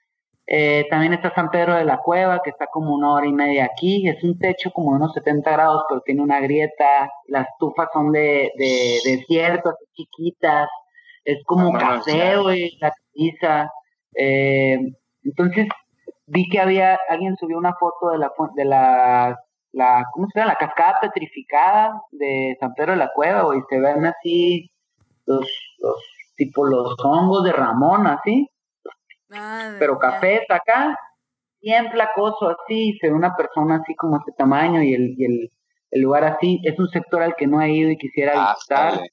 eh, también está San Pedro de la Cueva, que está como una hora y media aquí. Es un techo como de unos setenta grados, pero tiene una grieta. Las tufas son de, de desierto, así chiquitas. Es como Vámonos, café, ya. güey, la pizza. Eh, entonces, vi que había, alguien subió una foto de la, fu- de la, la, ¿cómo se llama? La cascada petrificada de San Pedro de la Cueva, güey. Se ven así los, los, tipo los hongos de Ramón, así. Ah, de- Pero ya. café está acá, bien flacoso así, se ve una persona así como este tamaño y el, y el, el lugar así, es un sector al que no he ido y quisiera Ah, visitar, dale.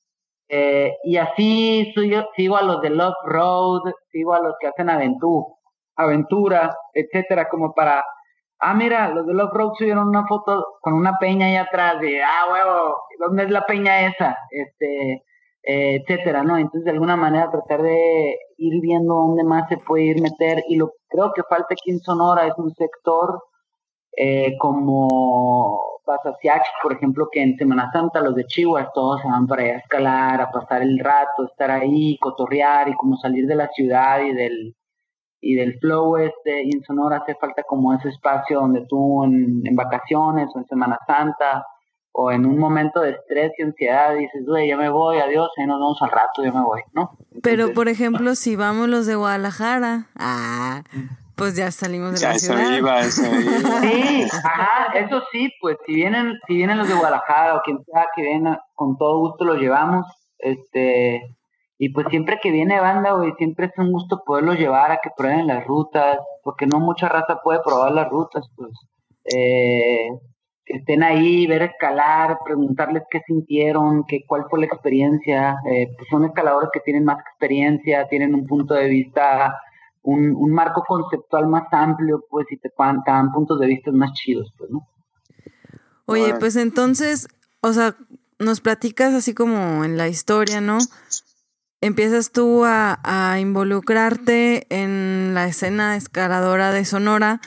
Eh, y así sigo, sigo a los de Love Road, sigo a los que hacen aventura, aventura, etcétera, como para, ah, mira, los de Love Road subieron una foto con una peña ahí atrás de, ah, huevo, ¿dónde es la peña esa? Este, eh, etcétera, ¿no? Entonces, de alguna manera, tratar de ir viendo dónde más se puede ir meter, y lo creo que falta aquí en Sonora es un sector eh, como Pasaciac, por ejemplo, que en Semana Santa los de Chihuahua todos se van para allá a escalar, a pasar el rato, estar ahí, cotorrear y como salir de la ciudad y del y del flow este, y en Sonora hace falta como ese espacio donde tú en, en vacaciones o en Semana Santa o en un momento de estrés y ansiedad dices, güey, ya me voy, adiós, ahí nos vemos al rato, ya me voy, ¿no? Entonces, pero, por ejemplo, si vamos los de Guadalajara, ah, pues ya salimos de ya, la eso ciudad. iba, eso iba. Sí, ajá, eso sí, pues si vienen, si vienen los de Guadalajara o quien sea que venga, con todo gusto los llevamos, este, y pues siempre que viene banda, güey, siempre es un gusto poderlos llevar a que prueben las rutas, porque no mucha raza puede probar las rutas, pues, eh, que estén ahí, ver escalar, preguntarles qué sintieron, qué, cuál fue la experiencia, eh, pues son escaladores que tienen más experiencia, tienen un punto de vista, un, un marco conceptual más amplio, pues, y te, te dan puntos de vista más chidos, pues, ¿no? Oye, pues entonces, o sea, nos platicas así como en la historia, ¿no? Empiezas tú a, a involucrarte en la escena escaladora de Sonora,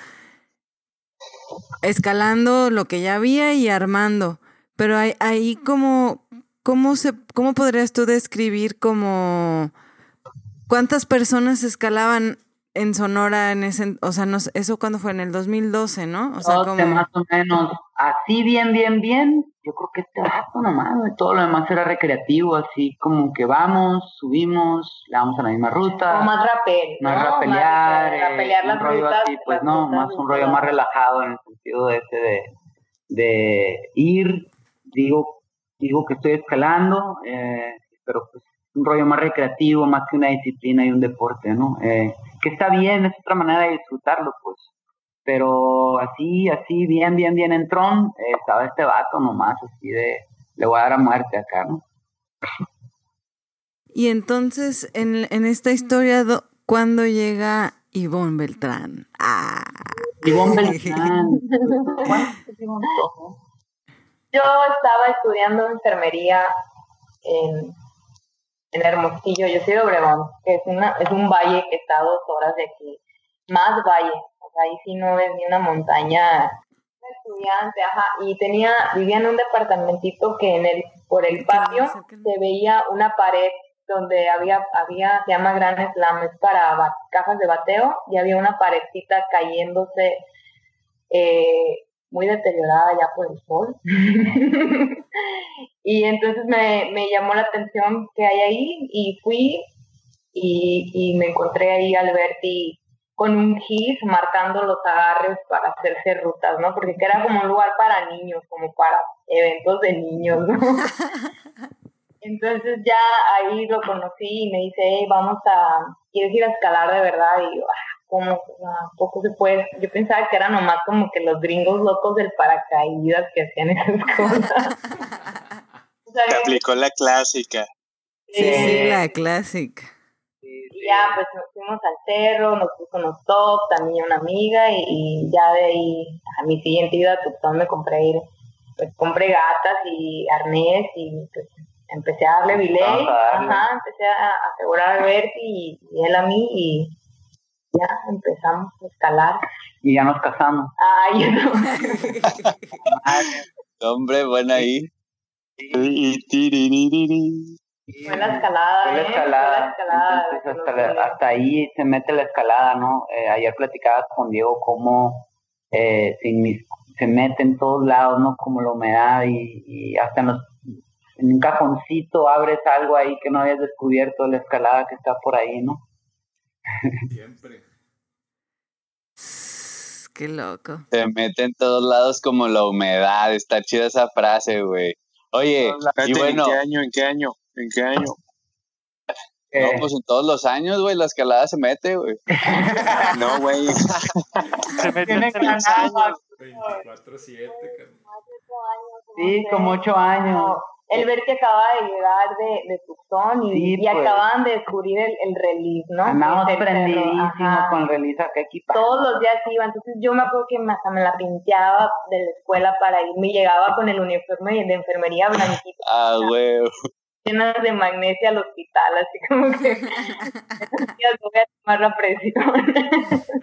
escalando lo que ya había y armando. Pero ahí, ahí como, ¿cómo se, cómo podrías tú describir como cuántas personas escalaban en Sonora en ese, o sea, no sé, eso cuando fue en el dos mil doce, ¿no? O sea, doce, como más o menos, así bien, bien, bien, yo creo que este rato nomás, güey, todo lo demás era recreativo, así como que vamos, subimos, le damos a la misma ruta. O más rapel, Más ¿no? rapelear, Más, eh, rapelear un las rollo rutas, así, pues las no, rutas más y un rollo todo. más relajado en el sentido de ese de, de ir, digo, digo que estoy escalando, eh, pero pues un rollo más recreativo, más que una disciplina y un deporte, ¿no? Eh, que está bien, es otra manera de disfrutarlo, pues. Pero así, así, bien, bien, bien en Tron, eh, estaba este vato nomás, así de, le voy a dar a muerte acá, ¿no? y entonces en, en esta historia, do- ¿cuándo llega Ivonne Beltrán? Ah. Ivonne Beltrán. ¿Cuándo es Ivonne? Yo estaba estudiando enfermería en, en Hermosillo, yo soy de Obregón, que es, una, es un valle que está a dos horas de aquí, más valle, o sea, ahí sí no es ni una montaña. Estudiante, ajá, y tenía, vivía en un departamentito que en el, por el patio se veía una pared donde había, había, se llama Gran Slam, es para ba- cajas de bateo, y había una paredcita cayéndose, eh, muy deteriorada ya por el sol. Y entonces me, me llamó la atención que hay ahí, y fui, y, y me encontré ahí a Alberti con un gis marcando los agarres para hacerse rutas, ¿no? Porque era como un lugar para niños, como para eventos de niños, ¿no? Entonces ya ahí lo conocí y me dice, hey, vamos a, ¿quieres ir a escalar de verdad? Y yo, ah, ¿cómo? O sea, poco se puede. Yo pensaba que era nomás como que los gringos locos del paracaídas que hacían esas cosas. O sea, Te aplicó la clásica. Sí, eh, sí, la clásica. Y ya, pues nos fuimos al cerro, nos puso unos tops, también una amiga, y, y ya de ahí, a mi siguiente ida, pues me compré, pues compré gatas y arnés, y pues empecé a darle bilé, ajá, empecé a asegurar a Alberti y, y él a mí, y ya empezamos a escalar. Y ya nos casamos. Ay, no. Hombre, bueno ahí. Fue la escalada, Fue la ¿eh? escalada. Fue la escalada. Entonces, hasta, la- hasta ahí se mete la escalada, ¿no? Eh, ayer platicaba con Diego cómo eh, se, inmis- se mete en todos lados, ¿no? Como la humedad y, y hasta en, los, en un cajoncito abres algo ahí que no habías descubierto de la escalada que está por ahí, ¿no? Siempre. Qué loco. Se mete en todos lados como la humedad. Está chida esa frase, güey. Oye, Espérate, y bueno, ¿en qué año? ¿En qué año? ¿En qué año? Eh, no, pues en todos los años, güey, la escalada se mete, güey. No, güey. Se metió Tiene en tres años. veinticuatro siete, sí, como ocho años. el ver que acaba de llegar de, de Tucson y, Sí, y pues. acaban de descubrir el, el release, ¿no? Andamos Que es el cerro, prendidísimos ajá. con el release acá equipado. Todos los días iba, entonces yo me acuerdo que me, hasta me la pinteaba de la escuela para irme, llegaba con el uniforme de enfermería blanquito, Ah, güey. llenas de magnesia al hospital, así como que esos días voy a tomar la presión.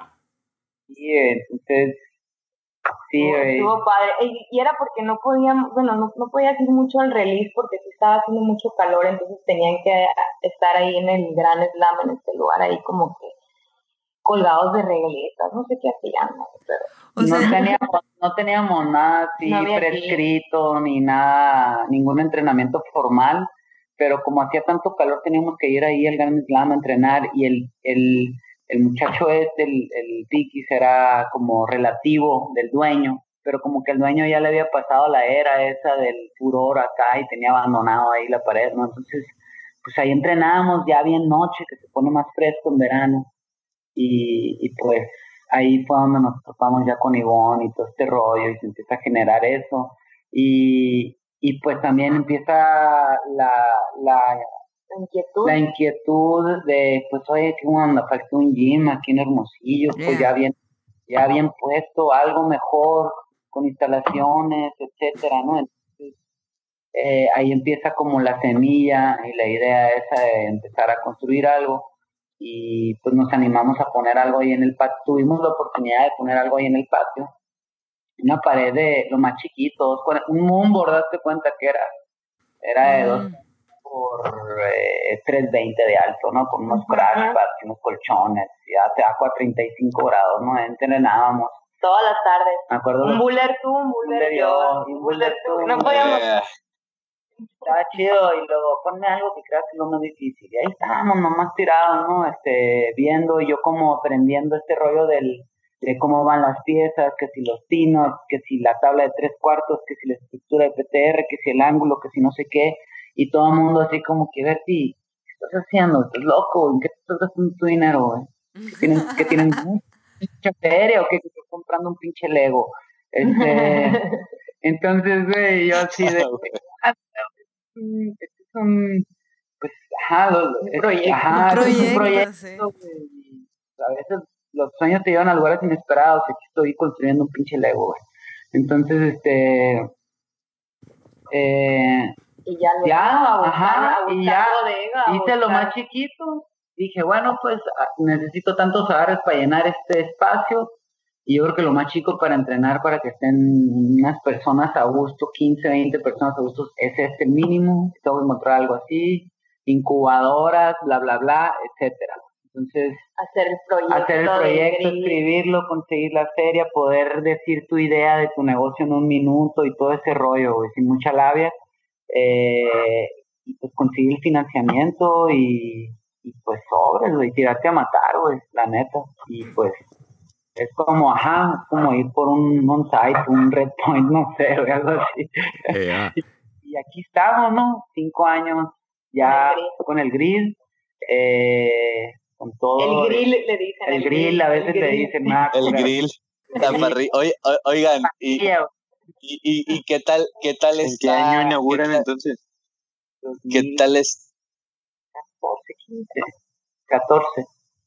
Sí, entonces, sí, Estuvo- güey. estuvo padre. Y, y era porque no podíamos, bueno, no, no podías ir mucho al release porque sí estaba haciendo mucho calor, entonces tenían que estar ahí en el Gran Slam, en este lugar, ahí como que colgados de regletas, no sé qué hacían, ¿no? Pero O no sea, teníamos, no teníamos nada así No había prescrito, ni nada, ningún entrenamiento formal, pero como hacía tanto calor teníamos que ir ahí al Grand Slam a entrenar y el, el, el muchacho este, el, el Tikis, era como relativo del dueño, pero como que el dueño ya le había pasado la era esa del furor acá y tenía abandonado ahí la pared, ¿no? Entonces, pues ahí entrenábamos ya bien noche, que se pone más fresco en verano. Y, y pues ahí fue donde nos topamos ya con Ivonne y todo este rollo y se empieza a generar eso y, y pues también empieza la, la, inquietud. la inquietud de pues oye, ¿qué onda? Falta un gym aquí en Hermosillo, pues Yeah. ya bien, ya bien puesto, algo mejor, con instalaciones, etcétera, ¿no? Entonces eh, ahí empieza como la semilla y la idea esa de empezar a construir algo y pues nos animamos a poner algo ahí en el patio, tuvimos la oportunidad de poner algo ahí en el patio, una pared de lo más chiquito, dos cuarenta, un moonboard, date cuenta que era, era de dos Mm. por eh, tres veinte de alto, ¿no? Con unos crash pads y unos colchones, ya te da a treinta y cinco grados, ¿no? Entrenábamos, Todas las tardes. me acuerdo. Un buller tú, un buller buller yo, yo, un un buller buller tú. tú, No un podíamos. Eh, Estaba chido y luego ponme algo que creas que es lo más difícil. Y ahí estábamos nomás tirados, ¿no? Este, viendo y yo como aprendiendo este rollo del, de cómo van las piezas, que si los tinos, que si la tabla de tres cuartos, que si la estructura de P T R, que si el ángulo, que si no sé qué. Y todo el mundo así como que, Berti, ¿qué estás haciendo? ¿Estás loco? ¿En qué te estás gastando tu dinero, güey? ¿Que tienen, que tienen mucha feria o qué? Que estoy comprando un pinche Lego. Este, entonces, güey, yo así de... ah, mm, este es un, pues, ajá, lo- lo- es- proyecto. ajá, Un este es un proyecto, proyecto, güey, y a veces los sueños te llevan a lugares inesperados, y aquí estoy construyendo un pinche Lego, güey. Entonces, este, eh, Y ya luego ya, a buscar, ajá, a buscar y ya bodega, a hice lo buscar- más chiquito, dije, bueno, pues ah, necesito tantos agarres para llenar este espacio, y yo creo que lo más chico para entrenar, para que estén unas personas a gusto, quince, veinte personas a gusto, es este mínimo, tengo que encontrar algo así, incubadoras, bla, bla, bla, etcétera. Entonces, hacer el proyecto. hacer el de proyecto, gris. escribirlo, conseguir la feria, poder decir tu idea de tu negocio en un minuto y todo ese rollo, güey, sin mucha labia, eh, y pues conseguir el financiamiento y, y pues sobres, güey, tirarte a matar, güey, la neta, y pues es como, ajá, es como ir por un on-site, un red point, no sé, güey, algo así. Yeah. Y aquí estamos, ¿no? Cinco años ya con el grill, eh, con todo. El grill le dicen. El grill, a veces le dicen más. el grill. La parri- Oye, o- oigan, y, y, y, y qué tal, qué tal ¿En qué está, año qué inauguran tal, entonces? qué tal es, catorce, quince, catorce.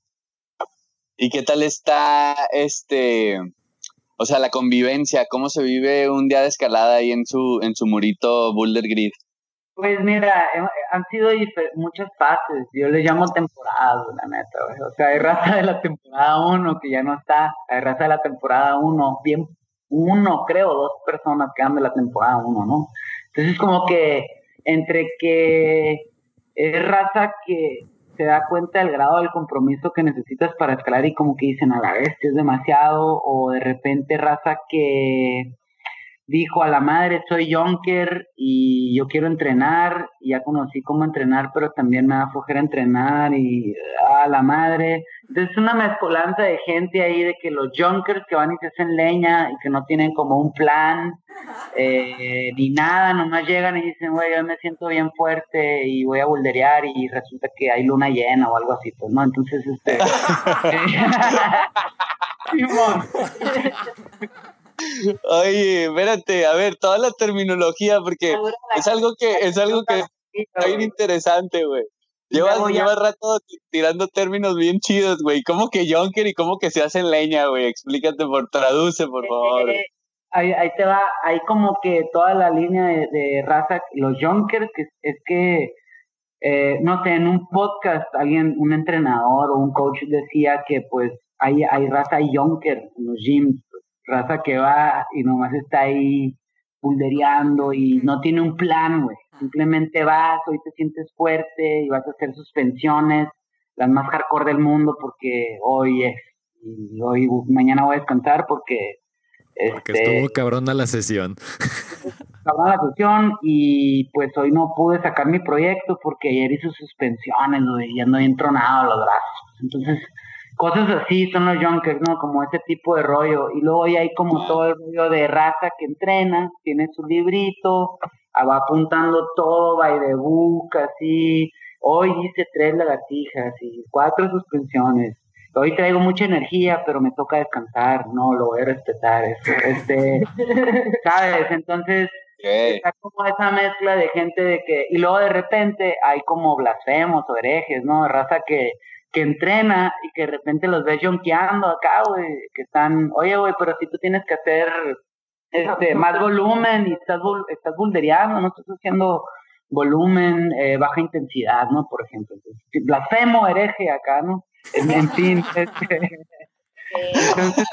y qué tal está este, o sea, la convivencia, cómo se vive un día de escalada ahí en su, en su murito Boulder Grid? Pues mira, eh, han sido difer- muchas fases, yo les llamo temporadas, la neta, güey. O sea, hay raza de la temporada uno que ya no está, hay raza de la temporada uno, bien, uno, creo, dos personas quedan de la temporada uno, ¿no? Entonces como que entre que es raza que se da cuenta del grado del compromiso que necesitas para escalar y como que dicen, a la vez, es demasiado, o de repente raza que dijo, a la madre, soy Jonker y yo quiero entrenar, y ya conocí cómo entrenar, pero también me da flojera entrenar, y a la madre. Entonces una mezcolanza de gente ahí, de que los Jonkers que van y se hacen leña, y que no tienen como un plan, eh, ni nada, nomás llegan y dicen, güey, yo me siento bien fuerte, y voy a boulderear, y resulta que hay luna llena, o algo así, pues, ¿no? Entonces, este... Simón. Oye, espérate, a ver, toda la terminología, porque es algo que es algo que está bien interesante, güey. Llevas, llevas rato tirando términos bien chidos, güey. ¿Cómo que Junker y cómo que se hacen leña, güey? Explícate, por traduce, por favor. Eh, ahí, ahí te va, hay como que toda la línea de, de raza, los Junkers, que es, es que, eh, no sé, en un podcast alguien, un entrenador o un coach decía que pues hay, hay raza Junker en los gyms, pues, raza que va y nomás está ahí puldereando y no tiene un plan, güey. Simplemente vas, hoy te sientes fuerte y vas a hacer suspensiones, las más hardcore del mundo, porque hoy es, y hoy, mañana voy a descansar porque... Porque este, estuvo cabrona la sesión. Cabrona la sesión y pues hoy no pude sacar mi proyecto porque ayer hice suspensiones, güey, y ando bien tronado los brazos. Entonces, cosas así son los junkers, ¿no? Como ese tipo de rollo. Y luego ya hay como todo el rollo de raza que entrena, tiene su librito, va apuntando todo, by the book, así. Hoy hice tres lagartijas y cuatro suspensiones. Hoy traigo mucha energía, pero me toca descansar. No, lo voy a respetar. Eso, este, ¿sabes? Entonces, okay. Está como esa mezcla de gente de que... Y luego de repente hay como blasfemos o herejes, ¿no? Raza que... que entrena y que de repente los ves jonqueando acá, güey, que están, oye, güey, pero si tú tienes que hacer este más volumen y estás estás buldereando, no estás haciendo volumen, eh, baja intensidad, ¿no? Por ejemplo. Entonces, blasfemo, hereje acá, ¿no? En, en fin, este, entonces,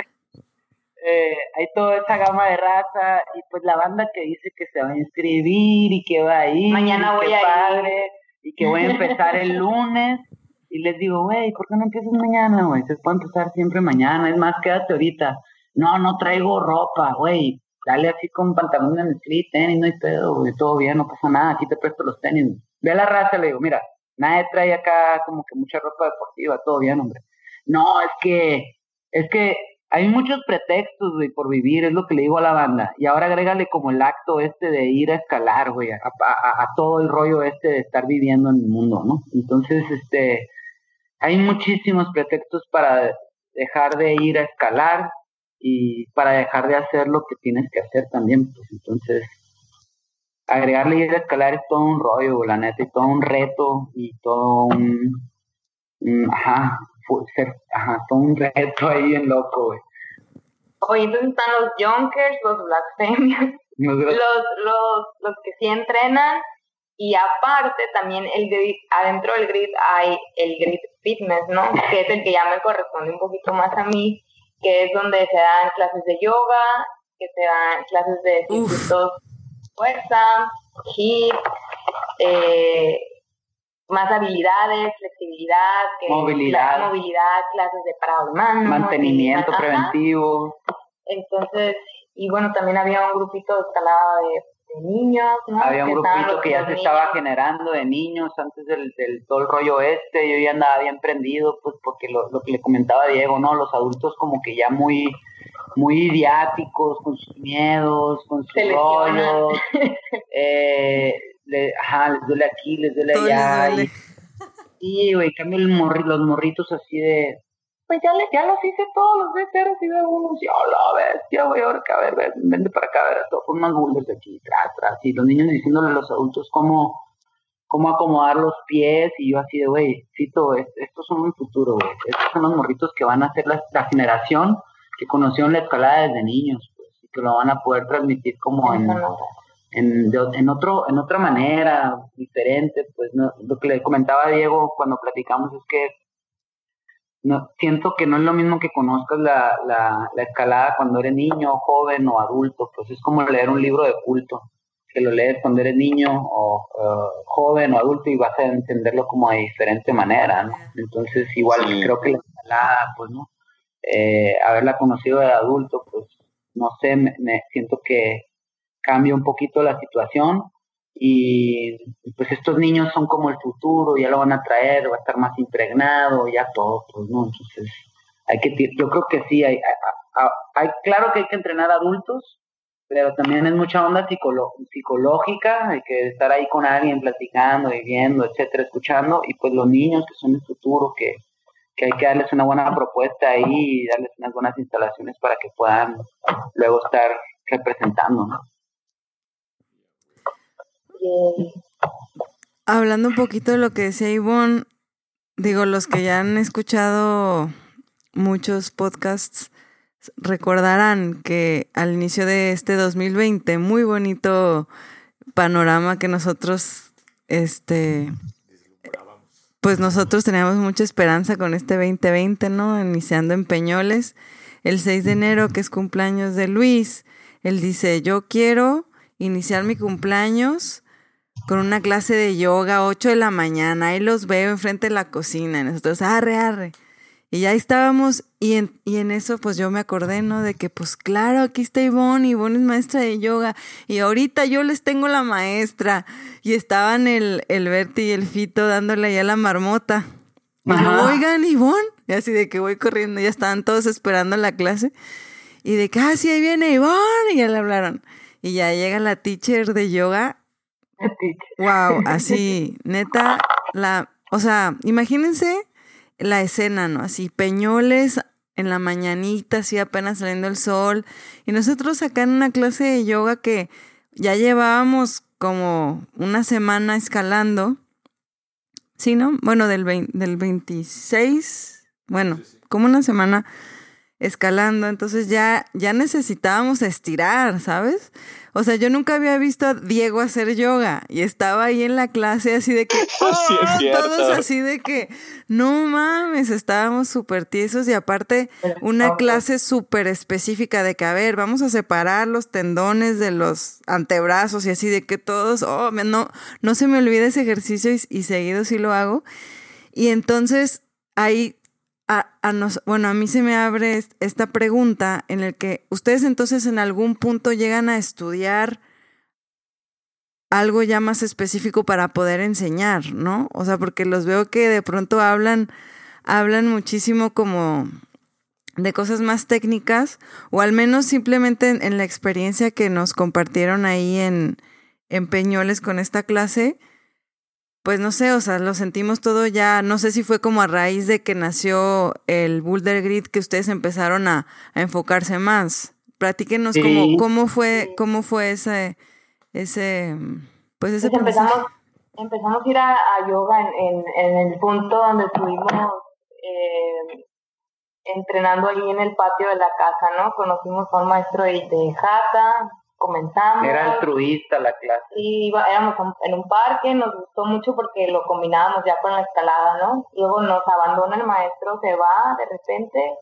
eh, hay toda esa gama de raza y pues la banda que dice que se va a inscribir y que va a ir, mañana voy a padre, ir y que voy a empezar el lunes. Y les digo, güey, ¿por qué no empiezas mañana, güey? Se puede empezar siempre mañana. Es más, quédate ahorita. No, no traigo ropa, güey. Dale así con pantalón en el street, tenis, no hay pedo, güey. Todo bien, no pasa nada. Aquí te presto los tenis. Ve a la raza, le digo, mira, nadie trae acá como que mucha ropa deportiva. Todo bien, hombre. No, es que, es que hay muchos pretextos, güey, por vivir. Es lo que le digo a la banda. Y ahora agrégale como el acto este de ir a escalar, güey. A, a, a todo el rollo este de estar viviendo en el mundo, ¿no? Entonces, este... hay muchísimos pretextos para dejar de ir a escalar y para dejar de hacer lo que tienes que hacer también. Pues entonces, agregarle ir a escalar es todo un rollo, la neta, y todo un reto y todo un, un ajá, ser, ajá, todo un reto ahí bien loco, güey. Oye, entonces están los junkers, los blasfemios, los, los, los que sí entrenan. Y aparte también el grid, adentro del grid hay el grid fitness, ¿no? Que es el que ya me corresponde un poquito más a mí, que es donde se dan clases de yoga, que se dan clases de circuitos fuerza, hit, eh, más habilidades, flexibilidad, que movilidad, la, movilidad, clases de parado de mano, mantenimiento y, preventivo. Entonces, y bueno, también había un grupito de escalada de de niños, ¿no? Había un que grupito que ya se niños. estaba generando de niños antes del, del todo el rollo este. Yo ya andaba bien prendido, pues porque lo, lo que le comentaba a Diego, ¿no? Los adultos como que ya muy muy idiáticos, con sus miedos, con sus rollos, eh, le, ajá, les duele aquí, les duele todo allá. Les duele. Y, sí, güey, cambio el morri, los morritos así de... Pues ya, le, ya los hice todos los veces, y de unos, y oh, la bestia, güey, ahora que a ver, ven, vente para acá, a ver, todo con unas boulders de aquí, tras, tras, y los niños diciéndole a los adultos cómo, cómo acomodar los pies, y yo así de, güey, cito, estos son un futuro, güey, estos son los morritos que van a ser la, la generación que conocieron la escalada desde niños, pues, y que lo van a poder transmitir como en, en, de, en, otro, en otra manera, diferente, pues, no, lo que le comentaba a Diego cuando platicamos es que no, siento que no es lo mismo que conozcas la, la, la escalada cuando eres niño, joven o adulto, pues es como leer un libro de culto, que lo lees cuando eres niño o uh, joven o adulto y vas a entenderlo como de diferente manera, ¿no? Entonces igual sí. Creo que la escalada, pues no, eh, haberla conocido de adulto, pues no sé, me, me siento que cambia un poquito la situación. Y pues estos niños son como el futuro, ya lo van a traer, va a estar más impregnado, ya todo, pues no, entonces hay que, yo creo que sí, hay, hay, hay claro que hay que entrenar adultos, pero también es mucha onda psicolo, psicológica, hay que estar ahí con alguien platicando, viviendo, etcétera, escuchando, y pues los niños que son el futuro, que, que hay que darles una buena propuesta ahí y darles unas buenas instalaciones para que puedan luego estar representando, ¿no? Hablando un poquito de lo que decía Ivonne, digo, los que ya han escuchado muchos podcasts recordarán que al inicio de este dos mil veinte, muy bonito panorama que nosotros, este, pues nosotros teníamos mucha esperanza con este veinte veinte, ¿no? Iniciando en Peñoles, el seis de enero, que es cumpleaños de Luis, él dice, yo quiero iniciar mi cumpleaños con una clase de yoga, ocho de la mañana, ahí los veo enfrente de la cocina, y nosotros, arre, arre. Y ya estábamos, y en, y en eso pues yo me acordé, ¿no? De que pues claro, aquí está Ivonne, Ivonne es maestra de yoga, y ahorita yo les tengo la maestra. Y estaban el, el Berti y el Fito dándole allá la marmota. Y yo, oigan, Ivonne, y así de que voy corriendo, ya estaban todos esperando la clase. Y de que, ah, sí, ahí viene Ivonne, y ya le hablaron. Y ya llega la teacher de yoga. Wow, así, neta, la, o sea, imagínense la escena, ¿no? Así, Peñoles en la mañanita, así apenas saliendo el sol, y nosotros acá en una clase de yoga que ya llevábamos como una semana escalando, ¿sí, no? Bueno, del, veinte, del veintiséis, bueno, como una semana escalando, entonces ya, ya necesitábamos estirar, ¿sabes? O sea, yo nunca había visto a Diego hacer yoga y estaba ahí en la clase así de que, oh, Sí, es cierto. todos así de que, no mames, estábamos súper tiesos y aparte una clase súper específica de que, a ver, vamos a separar los tendones de los antebrazos y así de que todos, oh, no, no se me olvida ese ejercicio y, y seguido sí lo hago. Y entonces ahí A, a nos, bueno, a mí se me abre esta pregunta en el que ustedes entonces en algún punto llegan a estudiar algo ya más específico para poder enseñar, ¿no? O sea, porque los veo que de pronto hablan, hablan muchísimo como de cosas más técnicas, o al menos simplemente en, en la experiencia que nos compartieron ahí en, en Peñoles con esta clase. Pues no sé, o sea, lo sentimos todo ya, no sé si fue como a raíz de que nació el Boulder Grid que ustedes empezaron a, a enfocarse más. Platíquenos sí. cómo, cómo fue, sí. cómo fue ese, ese, pues ese pues empezamos, empezamos a ir a, a yoga en, en, en el punto donde estuvimos eh, entrenando ahí en el patio de la casa, ¿no? Conocimos a un maestro de, de Hatha. Comenzamos. Era altruista la clase. Sí, iba, éramos en un parque, nos gustó mucho porque lo combinábamos ya con la escalada, ¿no? Luego nos abandona el maestro, se va de repente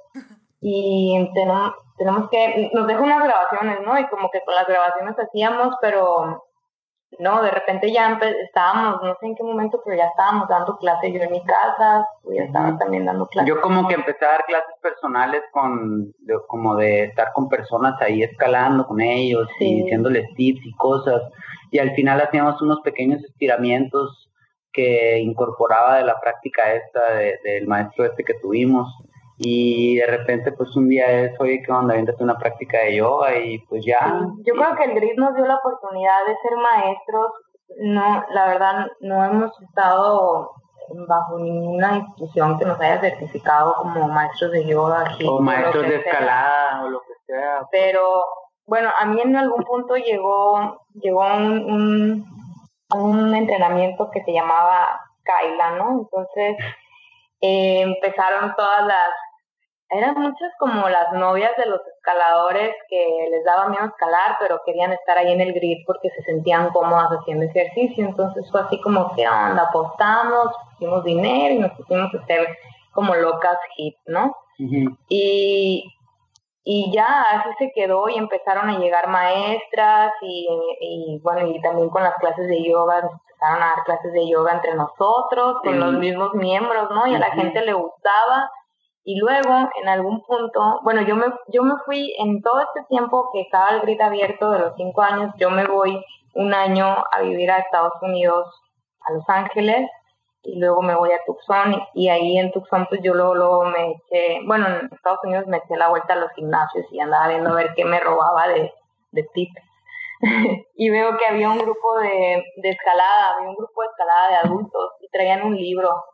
y tenemos, tenemos que, nos deja unas grabaciones, ¿no? Y como que con las grabaciones hacíamos, pero no, de repente ya empe- estábamos, no sé en qué momento, pero ya estábamos dando clases yo en mi casa, tú ya estabas también dando clases. Yo como que empecé a dar clases personales con, de, como de estar con personas ahí escalando con ellos sí. y diciéndoles tips y cosas, y al final hacíamos unos pequeños estiramientos que incorporaba de la práctica esta de, del maestro este que tuvimos. Y de repente, pues un día es, oye, ¿qué onda? Véntate una práctica de yoga y pues ya. Sí, yo creo que el Grid nos dio la oportunidad de ser maestros. No, la verdad, no hemos estado bajo ninguna institución que nos haya certificado como maestros de yoga. Aquí, o maestros de escalada o lo que sea. Pero, bueno, a mí en algún punto llegó, llegó un, un, un entrenamiento que se llamaba Kaila, ¿no? Entonces, eh, empezaron todas las eran muchas como las novias de los escaladores que les daba miedo escalar, pero querían estar ahí en el grid porque se sentían cómodas haciendo ejercicio. Entonces fue así como, ¿qué onda? Apostamos, pusimos dinero y nos pusimos a hacer como locas hit, ¿no? Uh-huh. Y, y ya así se quedó y empezaron a llegar maestras y, y bueno, y también con las clases de yoga, nos empezaron a dar clases de yoga entre nosotros, con uh-huh. los mismos miembros, ¿no? Y a la uh-huh. gente le gustaba. Y luego, en algún punto, bueno, yo me yo me fui en todo este tiempo que estaba el Grid abierto de los cinco años, yo me voy un año a vivir a Estados Unidos, a Los Ángeles, y luego me voy a Tucson, y, y ahí en Tucson pues yo luego, luego me eché, bueno, en Estados Unidos me eché la vuelta a los gimnasios y andaba viendo a ver qué me robaba de, de tips. Y veo que había un grupo de, de escalada, había un grupo de escalada de adultos, y traían un libro,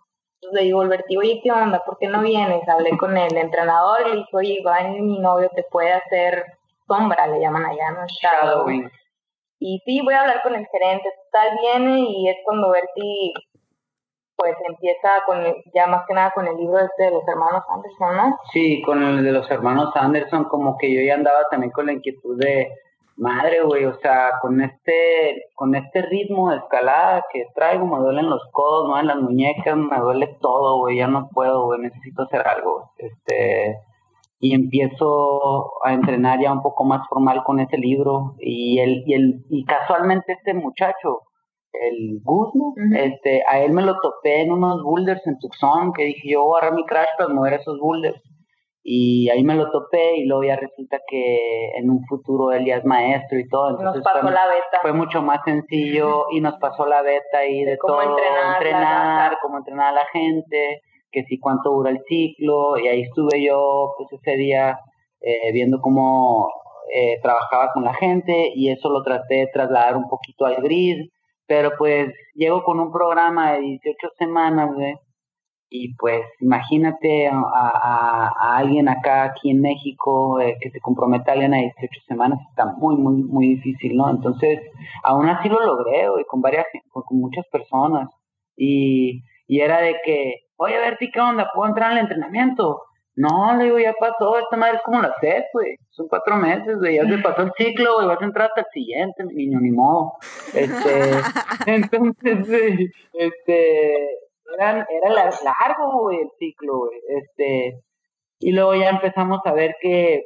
Entonces le digo al Berti, oye, ¿qué onda? ¿Por qué no vienes? Hablé con el entrenador y le dije, oye, Iván, mi novio te puede hacer sombra, le llaman allá, ¿no? Shadowing. Y sí, voy a hablar con el gerente, tal, viene y es cuando Berti pues empieza con el- ya más que nada con el libro este de los hermanos Anderson, ¿no? Sí, con el de los hermanos Anderson, como que yo ya andaba también con la inquietud de madre, güey, o sea, con este, con este ritmo de escalada que traigo, me duelen los codos, me duelen las muñecas, me duele todo, güey, ya no puedo, güey, necesito hacer algo, este, y empiezo a entrenar ya un poco más formal con ese libro, y el, y el, y casualmente este muchacho, el Guzmo, Ujú. este, a él me lo topé en unos boulders en Tucson, que dije yo voy a agarrar mi crash para mover esos boulders. Y ahí me lo topé y luego ya resulta que en un futuro él ya es maestro y todo. Nos Entonces pasó fue, la beta. fue mucho más sencillo y nos pasó la beta ahí de, De cómo todo, entrenar, entrenar, la- cómo entrenar a la gente, que si cuánto dura el ciclo. Y ahí estuve yo pues ese día eh, viendo cómo eh, trabajaba con la gente y eso lo traté de trasladar un poquito al grid. Pero pues llego con un programa de dieciocho semanas, güey, y pues imagínate a, a- a alguien acá, aquí en México, eh, que se comprometa a alguien a dieciocho semanas, está muy, muy, muy difícil, ¿no? Entonces, aún así lo logré, güey, con varias, gen- con, con muchas personas. Y, y era de que, oye, Berti, ¿qué onda? ¿Puedo entrar al entrenamiento? No, le digo, ya pasó, esta madre es como la sed, güey. Son cuatro meses, güey, ya se pasó el ciclo, güey, vas a entrar hasta el siguiente, mi niño, ni modo. Este, entonces, güey, este, eran, era la- largo, güey, el ciclo, güey. Este, y luego ya empezamos a ver que,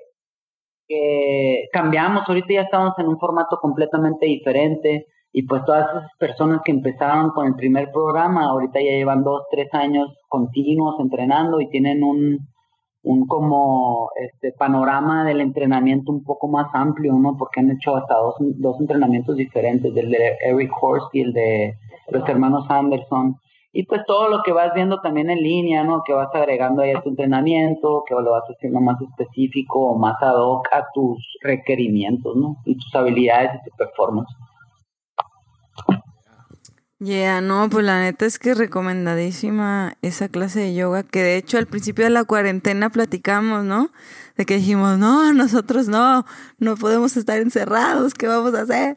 que cambiamos, ahorita ya estamos en un formato completamente diferente. Y pues todas esas personas que empezaron con el primer programa, ahorita ya llevan dos, tres años continuos entrenando y tienen un, un como este panorama del entrenamiento un poco más amplio, ¿no? Porque han hecho hasta dos, dos entrenamientos diferentes, el de Eric Horst y el de los hermanos Anderson. Y pues todo lo que vas viendo también en línea, ¿no? Que vas agregando ahí a tu entrenamiento, que lo vas haciendo más específico o más ad hoc a tus requerimientos, ¿no? Y tus habilidades y tu performance. Yeah, no, pues la neta es que recomendadísima esa clase de yoga, que de hecho al principio de la cuarentena platicamos, ¿no? De que dijimos, no, nosotros no, no podemos estar encerrados, ¿qué vamos a hacer?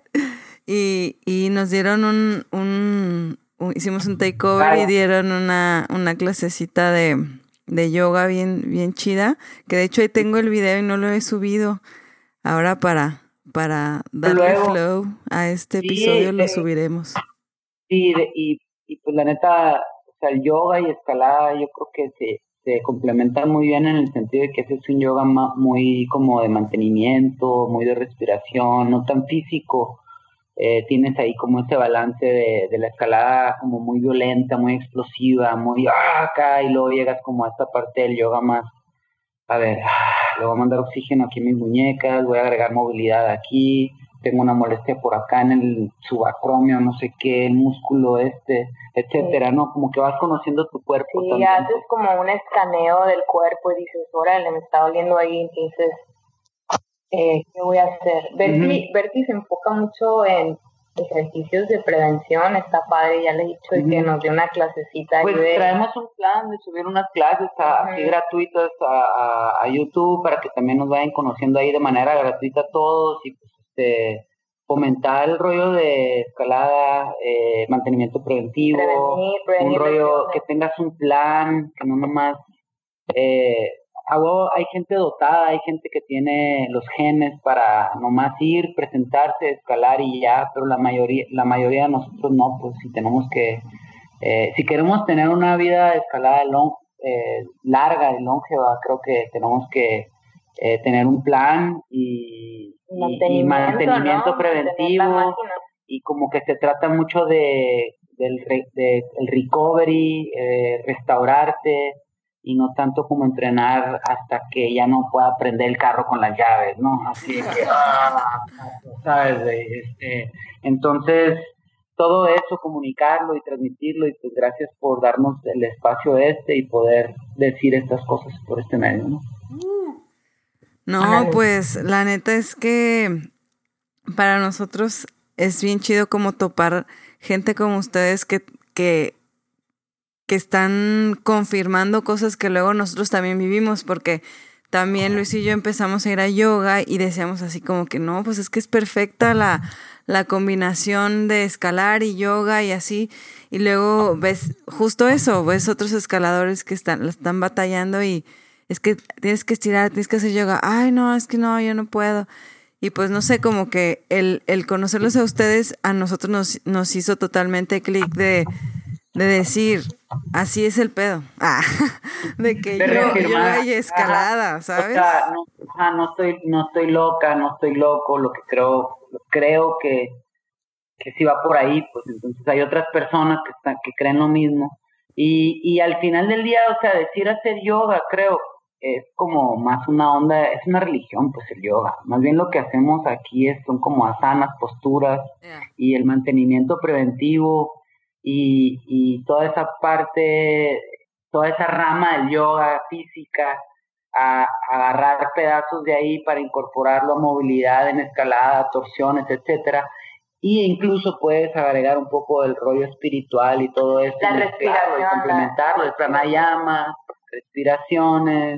Y, y nos dieron un, un, un- hicimos un takeover y dieron una, una clasecita de, de yoga bien, bien chida, que de hecho ahí tengo el video y no lo he subido. Ahora para, para darle Luego, flow a este sí, episodio lo eh, subiremos. Sí, de- y, y pues la neta, o sea, el yoga y escalada yo creo que se, se complementan muy bien en el sentido de que ese es un yoga ma- muy como de mantenimiento, muy de respiración, no tan físico. Eh, tienes ahí como ese balance de, de la escalada como muy violenta, muy explosiva, muy ah, acá, y luego llegas como a esta parte del yoga más, a ver, ah, le voy a mandar oxígeno aquí a mis muñecas, voy a agregar movilidad aquí, tengo una molestia por acá en el subacromio, no sé qué, el músculo este, etcétera, ¿no? Como que vas conociendo tu cuerpo Sí, también. haces como un escaneo del cuerpo y dices, órale, me está doliendo ahí, entonces, eh, ¿qué voy a hacer? Berti, Ujú. Berti se enfoca mucho en ejercicios de prevención, está padre, ya le he dicho de que Ujú. nos dio una clasecita ahí Pues de... traemos un plan de subir unas clases a- así Ujú. gratuitas a, a, a YouTube para que también nos vayan conociendo ahí de manera gratuita todos y pues este fomentar el rollo de escalada, eh, mantenimiento preventivo, Prevenir, prevenir un rollo lesiones. que tengas un plan, que no nomás eh, a huevo, hay gente dotada, hay gente que tiene los genes para nomás ir, presentarse, escalar y ya, pero la mayoría, la mayoría de nosotros no, pues si tenemos que, eh, si queremos tener una vida de escalada long, eh, larga y longeva, creo que tenemos que eh, tener un plan y, y- y Mantenimiento, mantenimiento ¿no? Mantener la preventivo máquina. y como que se trata mucho de del re- de, el recovery, eh, restaurarte y no tanto como entrenar hasta que ya no pueda prender el carro con las llaves, ¿no? Así de que, ah, ¿sabes? güey? Este, entonces, todo eso, comunicarlo y transmitirlo, y pues gracias por darnos el espacio este y poder decir estas cosas por este medio, ¿no? No, pues la neta es que para nosotros es bien chido como topar gente como ustedes que, que que están confirmando cosas que luego nosotros también vivimos, porque también Luis y yo empezamos a ir a yoga y decíamos así como que no, pues es que es perfecta la, la combinación de escalar y yoga y así, y luego ves justo eso, ves otros escaladores que están, la están batallando y es que tienes que estirar, tienes que hacer yoga, ay no, es que no, yo no puedo. Y pues no sé, como que el, el conocerlos a ustedes a nosotros nos, nos hizo totalmente clic de, de decir, así es el pedo. Ah, de que De yo, reafirmar, yoga y escalada, ajá, ¿sabes? O sea, no, ajá, no estoy, no estoy loca, no estoy loco, lo que creo, creo que, que sí va por ahí, pues entonces hay otras personas que están, que creen lo mismo. Y, y al final del día, o sea, decir hacer yoga, creo, es como más una onda, es una religión, pues el yoga. Más bien lo que hacemos aquí es, son como asanas, posturas, Yeah. y el mantenimiento preventivo y, y toda esa parte, toda esa rama del yoga física, a, a agarrar pedazos de ahí para incorporarlo a movilidad en escalada, torsiones, etcétera. Y incluso puedes agregar un poco del rollo espiritual y todo eso, La y mezclarlo y respiración, complementarlo, la- el pranayama, respiraciones,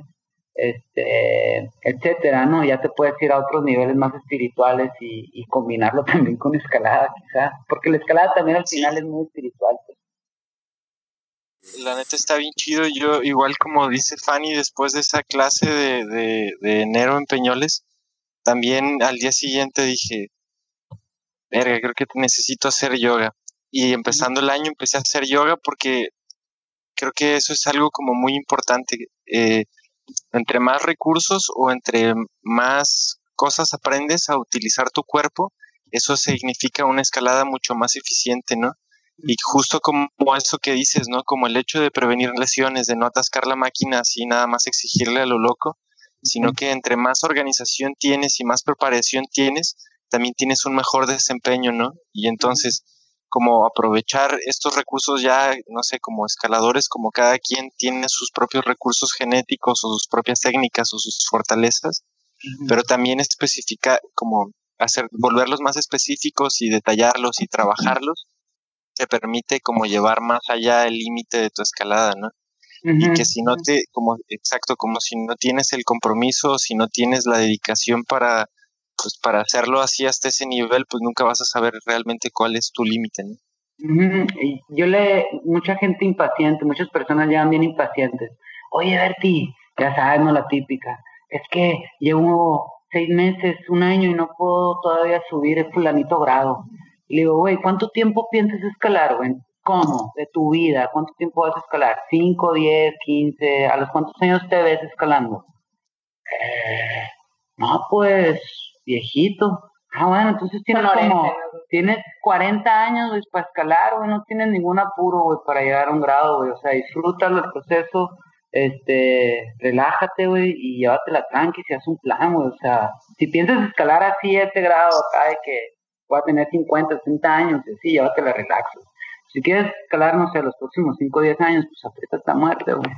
este, etcétera, ¿no? Ya te puedes ir a otros niveles más espirituales y, y combinarlo también con escalada, quizá, porque la escalada también al Sí. final es muy espiritual, pues. La neta está bien chido. Yo, igual como dice Fanny, después de esa clase de, de, de enero en Peñoles, también al día siguiente dije, verga, creo que necesito hacer yoga. Y empezando el año empecé a hacer yoga porque creo que eso es algo como muy importante. Eh, entre más recursos o entre más cosas aprendes a utilizar tu cuerpo, eso significa una escalada mucho más eficiente, ¿no? Y justo como eso que dices, ¿no? Como el hecho de prevenir lesiones, de no atascar la máquina así nada más exigirle a lo loco, sino que entre más organización tienes y más preparación tienes, también tienes un mejor desempeño, ¿no? Y entonces, como aprovechar estos recursos ya, no sé, como escaladores, como cada quien tiene sus propios recursos genéticos o sus propias técnicas o sus fortalezas, Ujú. pero también especifica, como hacer, volverlos más específicos y detallarlos y trabajarlos, te permite como llevar más allá el límite de tu escalada, ¿no? Y que si no te, como, exacto, como si no tienes el compromiso, si no tienes la dedicación para, pues para hacerlo así hasta ese nivel, pues nunca vas a saber realmente cuál es tu límite, ¿no? Ujú. Y yo le, mucha gente impaciente, muchas personas llegan bien impacientes. Oye, Berti, ya sabes, no la típica. Es que llevo seis meses, un año y no puedo todavía subir el fulanito grado. Y le digo, güey, ¿cuánto tiempo piensas escalar, güey? ¿Cómo? De tu vida, ¿cuánto tiempo vas a escalar? ¿Cinco, diez, quince? ¿A los cuántos años te ves escalando? Eh, no, pues, viejito. Ah, bueno, entonces tienes Sonorense, como, ¿no? tienes cuarenta años, güey, para escalar, güey, no tienes ningún apuro, güey, para llegar a un grado, güey, o sea, disfrútalo el proceso, este, relájate, güey, y llévatela tranqui, si haces un plan, güey, o sea, si piensas escalar así a este grado acá de que voy a tener cincuenta, sesenta años, y así, llévatela relax, güey. Si quieres escalar, no sé, los próximos cinco o diez años, pues apriétate a muerte, güey.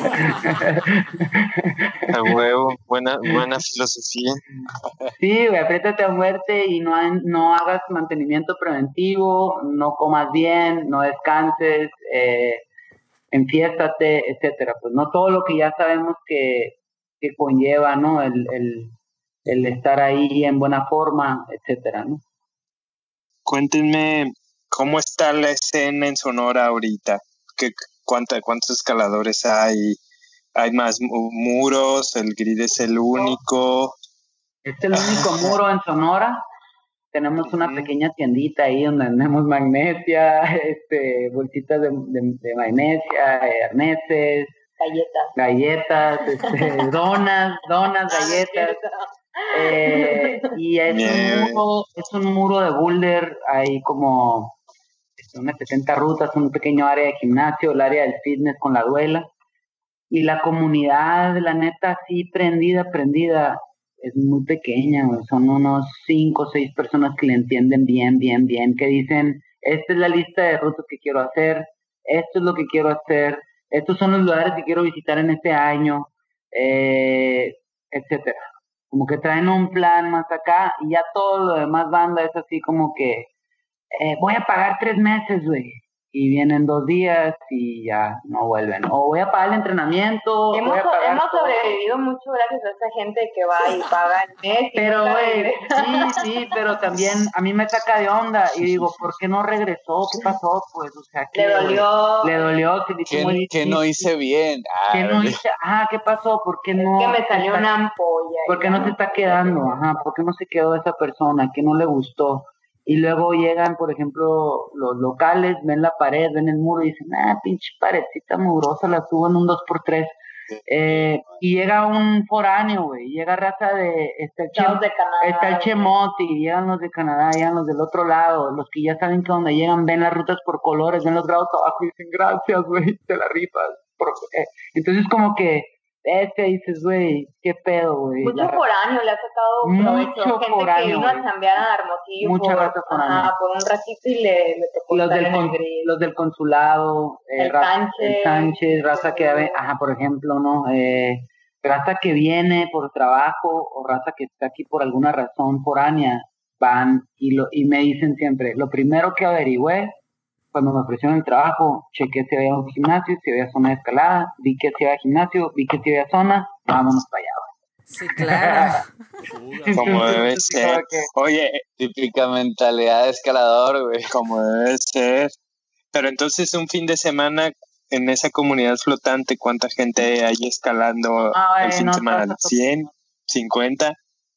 A huevo, buena, buena filosofía. Sí, güey, apriétate a muerte y no, ha- no hagas mantenimiento preventivo, no comas bien, no descanses, eh, enfiéstate, etcétera. Pues no todo lo que ya sabemos que, que conlleva, ¿no? El, el, el estar ahí en buena forma, etcétera, ¿no? Cuéntenme cómo está la escena en Sonora ahorita. ¿Qué, cuánta, ¿Cuántos escaladores hay? ¿Hay más mu- muros? ¿El grid es el único? Es el único muro en Sonora. Tenemos una Ujú. pequeña tiendita ahí donde vendemos magnesia, este, bolsitas de, de, de magnesia, eh, arneses, Galletas. galletas, este, donas, donas, galletas. Eh, y es Nieve. un muro, es un muro de boulder, hay como este, unas setenta rutas, un pequeño área de gimnasio, el área del fitness con la duela. Y la comunidad, la neta, sí, prendida, prendida, es muy pequeña, güey. Son unos cinco o seis personas que le entienden bien, bien, bien, que dicen, esta es la lista de rutas que quiero hacer, esto es lo que quiero hacer, estos son los lugares que quiero visitar en este año, eh, etcétera. Como que traen un plan más acá y ya todo lo demás banda es así como que, eh, voy a pagar tres meses, güey. y vienen dos días y ya no vuelven. O voy a pagar el entrenamiento. Hemos, voy a pagar hemos todo. sobrevivido mucho gracias a esa gente que va y paga el mes. Pero, güey, sí, sí, pero también a mí me saca de onda y digo, ¿por qué no regresó? ¿Qué pasó? Pues, o sea, que le dolió. Le dolió. Que, ¿Qué, ¿Qué no hice bien? Ah, ¿Qué no hice? Ah, ¿qué pasó? ¿Por qué no? Es que me salió una ampolla. ¿Por qué no se está quedando? Ajá, ¿por qué no se quedó esa persona? ¿Qué no le gustó? Y luego llegan, por ejemplo, los locales, ven la pared, ven el muro y dicen, ah, pinche paredcita mugrosa, la subo en un dos por tres. Eh, y llega un foráneo, güey, llega raza de, está el, Chem, de Canadá, está el Chemoti, llegan los de Canadá, llegan los del otro lado, los que ya saben que donde llegan ven las rutas por colores, ven los grados abajo y dicen, gracias, güey, te la rifas. Por, eh. Entonces como que, este dices, güey, qué pedo, güey. Mucho foráneo le ha sacado provecho. Gente foráneo, que vino a chambear a Hermosillo mucha por, raza foránea. Ajá, por un ratito y le, le tocó los del, en con, el gris. los del consulado, el, eh, raza, Sánchez, el Sánchez, raza que, ajá, por ejemplo, ¿no? Eh, raza que viene por trabajo o raza que está aquí por alguna razón foránea, van y, lo, y me dicen siempre, lo primero que averigüé cuando me ofrecieron el trabajo, chequé si había un gimnasio, si había zona de escalada, vi que si había gimnasio, vi que si había zona, vámonos para allá. Sí, claro. Como debe ser. Oye, típica mentalidad de escalador, güey. Como debe ser. Pero entonces un fin de semana en esa comunidad flotante, ¿cuánta gente hay escalando ah, el fin no, de semana? no, ¿cien? ¿cincuenta?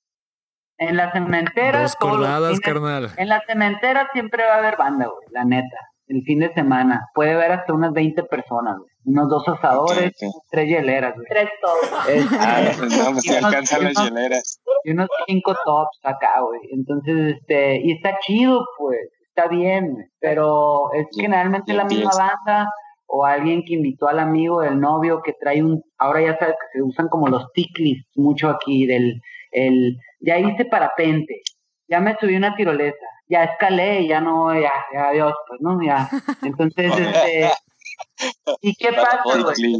En las cementeras. Dos cordadas, carnal. En las cementeras siempre va a haber banda, güey, la neta. El fin de semana. Puede haber hasta unas veinte personas, güey. Unos dos asadores, okay, okay. tres hieleras, güey. Tres tops. Es, ah, no, pues se alcanzan las hieleras. Y unos cinco tops acá, güey. Entonces, este, y está chido, pues. Está bien, pero es generalmente la misma banda o alguien que invitó al amigo, el novio, que trae un... Ahora ya sabes que se usan como los ticklists mucho aquí, del... el ya hice parapente, ya me subí una tirolesa, ya escalé, ya no, ya, ya adiós, pues, ¿no? Ya. Entonces, este... ¿Y qué pasa, güey?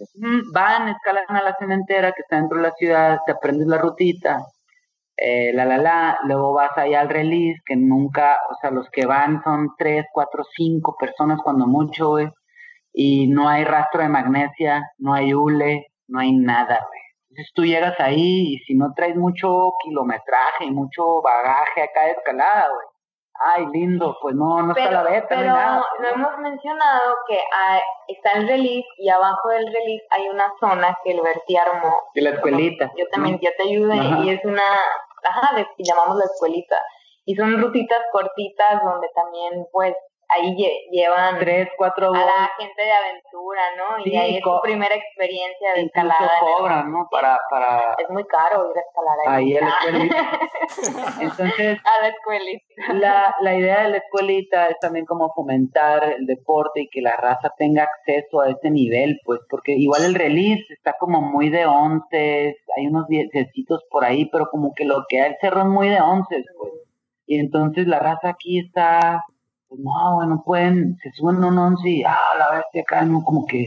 Van, escalan a la cementera que está dentro de la ciudad, te aprendes la rutita, eh, la, la, la, luego vas allá al release, que nunca, o sea, los que van son tres, cuatro, cinco personas cuando mucho, güey, y no hay rastro de magnesia, no hay hule, no hay nada, güey. Entonces tú llegas ahí y si no traes mucho kilometraje y mucho bagaje acá de escalada, güey, ay, lindo, pues no, no pero, está la beta, pero no hay nada. Pero no hemos mencionado que hay, está el release y abajo del release hay una zona que el Berti armó. Y la escuelita. Yo también, ¿no? Yo te ayudé. Ajá. Y es una, ajá, le llamamos la escuelita. Y son rutitas cortitas donde también, pues, ahí llevan tres, cuatro a la gente de aventura, ¿no? Sí, y ahí es su primera experiencia de escalada. Cobran, ¿no? Para, para... Es muy caro ir a escalar ahí. Ahí a la escuelita. Entonces, a la escuelita. La, la idea de la escuelita es también como fomentar el deporte y que la raza tenga acceso a ese nivel, pues, porque igual el release está como muy de once, hay unos diececitos por ahí, pero como que lo que da el cerro es muy de once, pues. Y entonces la raza aquí está... Pues no, bueno, pueden, se suben un once y, ah, la bestia acá, no, como que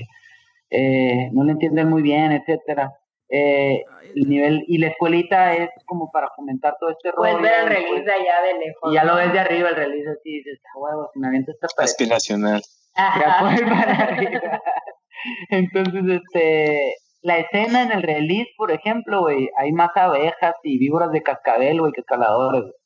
eh, no le entienden muy bien, etcétera. Eh, el nivel, y la escuelita es como para fomentar todo este rollo. Puedes ver el release pues, de allá de lejos. Y ya lo ves de arriba, el release así, y dices, ah, huevo, si me aviento esta pared. Aspiracional. Ya puedes para arriba. Entonces, este, la escena en el release, por ejemplo, güey, hay más abejas y víboras de cascabel, güey, que escaladores, güey.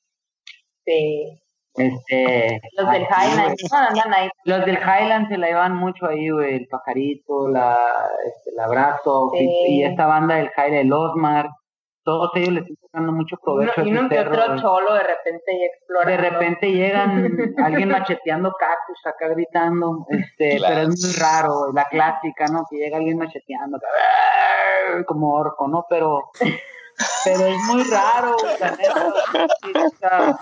Sí. Este, los del Highlands, no, andan ahí. Los del Highlands se la llevan mucho ahí, güey, el pajarito, la, este, el abrazo, sí. y, y esta banda del Highland, el Osmar, todos ellos les están sacando mucho provecho. Y uno, uno que otro wey. Cholo de repente y explora. De repente llegan alguien macheteando cactus acá gritando, este, claro. Pero es muy raro, la clásica, ¿no? Que llega alguien macheteando, como orco, ¿no? Pero, pero es muy raro, la neta, sí, está,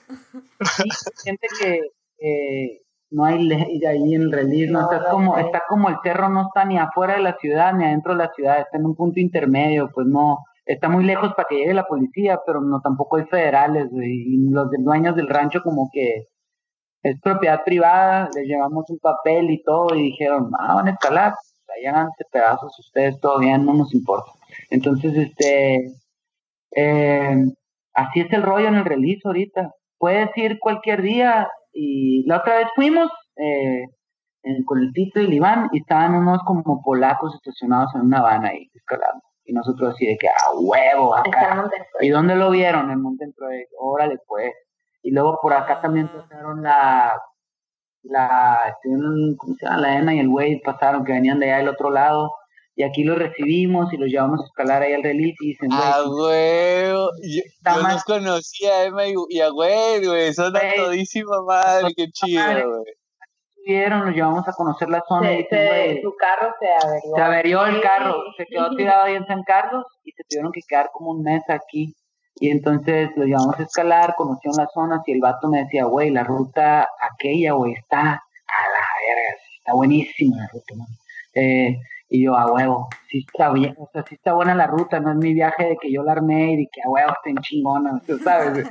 sí, gente que eh, no hay ley ahí en el release, no, no está como, está como el cerro no está ni afuera de la ciudad ni adentro de la ciudad, está en un punto intermedio, pues no, está muy lejos para que llegue la policía, pero no tampoco hay federales, güey, y los dueños del rancho como que es propiedad privada, les llevamos un papel y todo, y dijeron, ah, van a escalar, ahí háganse pedazos ustedes, todo bien, no nos importa. Entonces, este, eh, así es el rollo en el release ahorita. Puedes ir cualquier día y la otra vez fuimos, eh, en, con el Tito y el Iván, y estaban unos como polacos estacionados en una van ahí, escalando. Y nosotros así de que, a huevo, acá. ¿Y dónde lo vieron? En Montenegro. Órale, pues. Y luego por acá también pasaron la, la, estuvieron, ¿cómo se llama? La Emma y el güey pasaron, que venían de allá del otro lado. Y aquí los recibimos y los llevamos a escalar ahí al relief y dicen, güey. ¡Ah, huevo! Yo, yo más... los conocía a Emma y, y a güey, güey. Son a todísima madre, qué chido, güey. Estuvieron, nos llevamos a conocer la zona. Se, y dicen, se, güey, su carro se averió. Se averió el carro, se quedó tirado ahí en San Carlos y se tuvieron que quedar como un mes aquí. Y entonces los llevamos a escalar, conocieron las zonas y el vato me decía, güey, la ruta aquella, güey, está a la verga, está buenísima la ruta, ¿no? Eh, y yo, a huevo, sí está bien, o sea, sí está buena la ruta, no es mi viaje de que yo la armé y de que a huevo está en chingona, ¿tú sabes?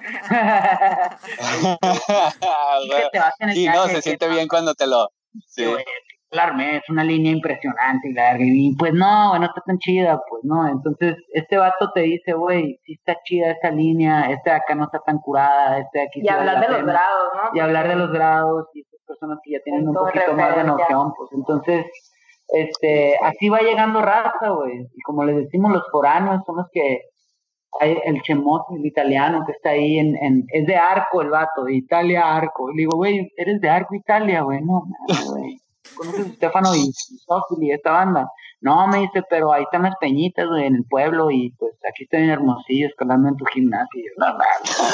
Sí, no, se siente bien cuando te lo... Sí. Yo, la armé, es una línea impresionante y la verga, y pues no, güey, no está tan chida, pues no, entonces este vato te dice, güey, sí está chida esta línea, este de acá no está tan curada, este de aquí... Y hablar de los grados, ¿no? Y hablar de los grados, y estas personas que ya tienen un poquito más de noción, pues entonces... Este, así va llegando raza, güey, y como les decimos, los foráneos son los que, hay el Chemote, el italiano que está ahí en, en, es de Arco el vato, de Italia Arco, y le digo, güey, eres de Arco, Italia, güey, no, no, güey, ¿conoces a Stefano y Sofili, esta banda? No, me dice, pero ahí están las peñitas, güey, en el pueblo, y pues aquí estoy en Hermosillo, escalando en tu gimnasio, y yo, no, no,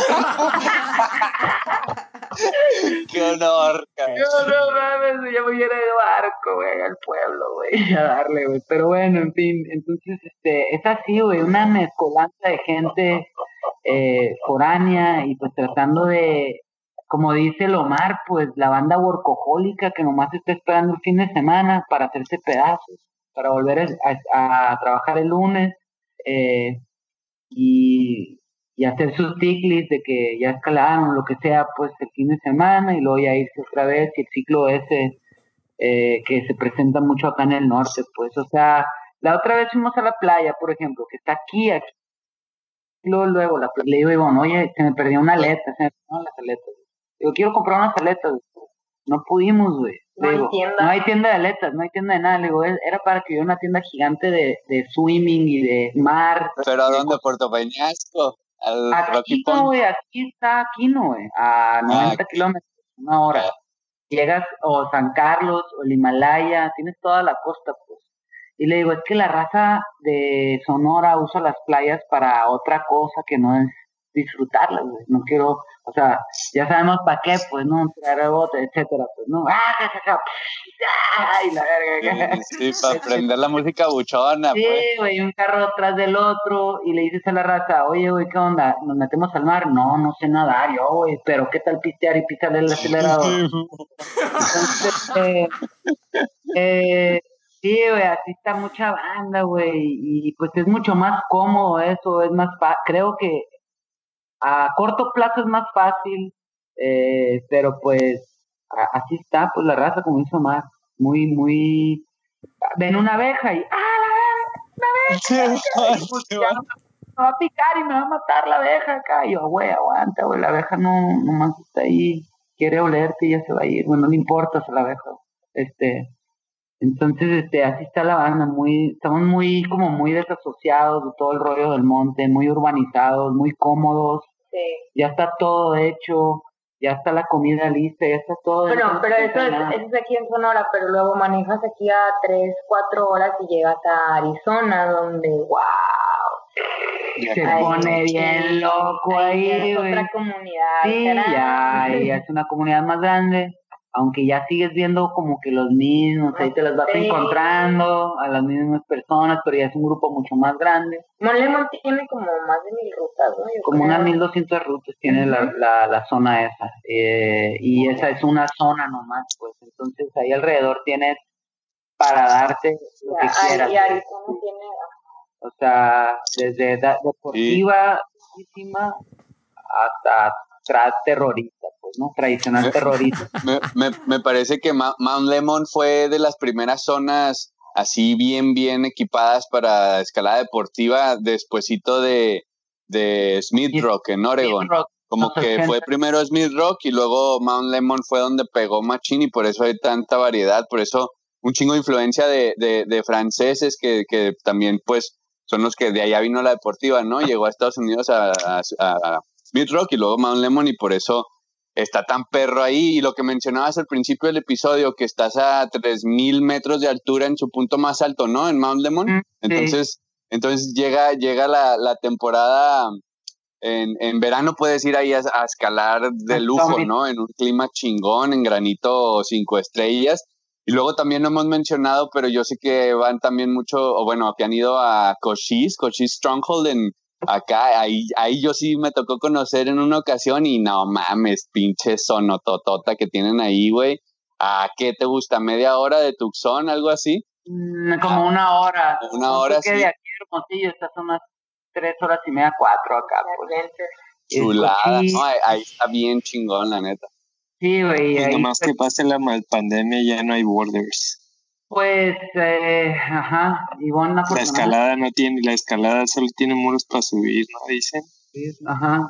¡Qué honor, cabrón! No, no mames, ya me hubiera ido a Arco, güey, al pueblo, güey, a darle, güey. Pero bueno, en fin, entonces, este, es así, güey, una mezcolanza de gente eh, foránea y pues tratando de, como dice el Omar, pues la banda workahólica que nomás está esperando el fin de semana para hacerse pedazos, para volver a, a trabajar el lunes, eh, y... y hacer sus ciclis de que ya escalaron, lo que sea, pues el fin de semana y luego ya irse otra vez, y el ciclo ese eh, que se presenta mucho acá en el norte, pues, o sea, la otra vez fuimos a la playa, por ejemplo, que está aquí, aquí, luego, luego la playa, le digo, Ivonne, oye, se me perdió una aleta, se me perdieron las aletas, digo, quiero comprar unas aletas, no pudimos, güey, no digo, hay tienda, no hay tienda de aletas, no hay tienda de nada, le digo, era para que hubiera una tienda gigante de, de swimming y de mar. ¿Pero a dónde? ¿Puerto Peñasco? Al aquí no, güey, aquí está Aquino, güey, a noventa ah, kilómetros, una hora. Ah. Llegas o San Carlos o el Himalaya, tienes toda la costa, pues. Y le digo, es que la raza de Sonora usa las playas para otra cosa que no es disfrutarlas, güey. No quiero, o sea, ya sabemos para qué, pues, ¿no? Traer bote, etcétera, pues, ¿no? ¡Ah, ja, ja, ja! ¡Ay, la verga! Sí, sí, para aprender la música buchona, sí, pues. Sí, güey, un carro atrás del otro, y le dices a la raza, oye, güey, ¿qué onda? ¿Nos metemos al mar? No, no sé nadar, yo, güey, pero ¿qué tal pistear y pisarle el acelerador? Entonces, eh, eh, sí, güey, así está mucha banda, güey, y pues es mucho más cómodo eso, es más, fa- creo que a corto plazo es más fácil, eh, pero pues a- así está, pues la raza, como hizo más, muy, muy, ven una abeja y, ¡ah, la abeja! ¡Una abeja! Y, pues, ya no me va a picar y me va a matar la abeja acá, y yo, güey, aguanta, güey, la abeja no, nomás está ahí, quiere olerte y ya se va a ir, bueno, no le importa a la abeja, este... Entonces, este, así está la banda, muy, estamos muy, como muy desasociados de todo el rollo del monte, muy urbanizados, muy cómodos, sí. Ya está todo hecho, ya está la comida lista, ya está todo. Bueno, pero eso es, eso es aquí en Sonora, pero luego manejas aquí a tres, cuatro horas y llegas a Arizona, donde, wow. Se ahí, pone bien sí, loco ahí, ahí es güey. Otra comunidad. Sí, ya, ya es una comunidad más grande. Aunque ya sigues viendo como que los mismos, ahí te las vas sí. encontrando, a las mismas personas, pero ya es un grupo mucho más grande. Molemon tiene como más de mil rutas, ¿no? Yo como creo. unas mil doscientas rutas tiene uh-huh. la, la, la zona esa, eh, y esa es una zona nomás, pues, entonces ahí alrededor tienes para darte lo que ya, quieras. Y Arizona pues. tiene... O sea, desde da, deportiva, sí. hasta tras terrorista, pues, ¿no? Tradicional terrorista. Me, me, me parece que Ma- Mount Lemmon fue de las primeras zonas así bien, bien equipadas para escalada deportiva despuesito de, de Smith Rock en Oregon. Smith Rock, Como Los que ochenta. fue primero Smith Rock y luego Mount Lemmon fue donde pegó machín y por eso hay tanta variedad, por eso un chingo de influencia de, de, de franceses que, que también pues son los que de allá vino la deportiva, ¿no? Llegó a Estados Unidos a, a, a Smith Rock y luego Mount Lemmon y por eso está tan perro ahí. Y lo que mencionabas al principio del episodio, que estás a tres mil metros de altura en su punto más alto, ¿no? En Mount Lemmon. Mm, Entonces, sí. entonces llega, llega la, la temporada, en, en verano puedes ir ahí a, a escalar de lujo, ¿no? En un clima chingón, en granito cinco estrellas. Y luego también no hemos mencionado, pero yo sé que van también mucho, o bueno, que han ido a Cochise, Cochise Stronghold en acá, ahí, ahí yo sí me tocó conocer en una ocasión y no mames, pinche sonototota que tienen ahí, güey. ¿A qué te gusta? ¿Media hora de Tucson, algo así? Mm, como una hora. Una hora, que sí. De aquí de Hermosillo, estas son unas tres horas y media, cuatro acá. Pues. Chulada, Cochise. no, ahí, ahí está bien chingón, la neta. Sí, güey. Pues ahí nomás te- que pase la mal pandemia ya no hay borders. Pues, eh, ajá, Ivonne, La afortunadamente, escalada no tiene, la escalada solo tiene muros para subir, ¿no? Dicen. ajá.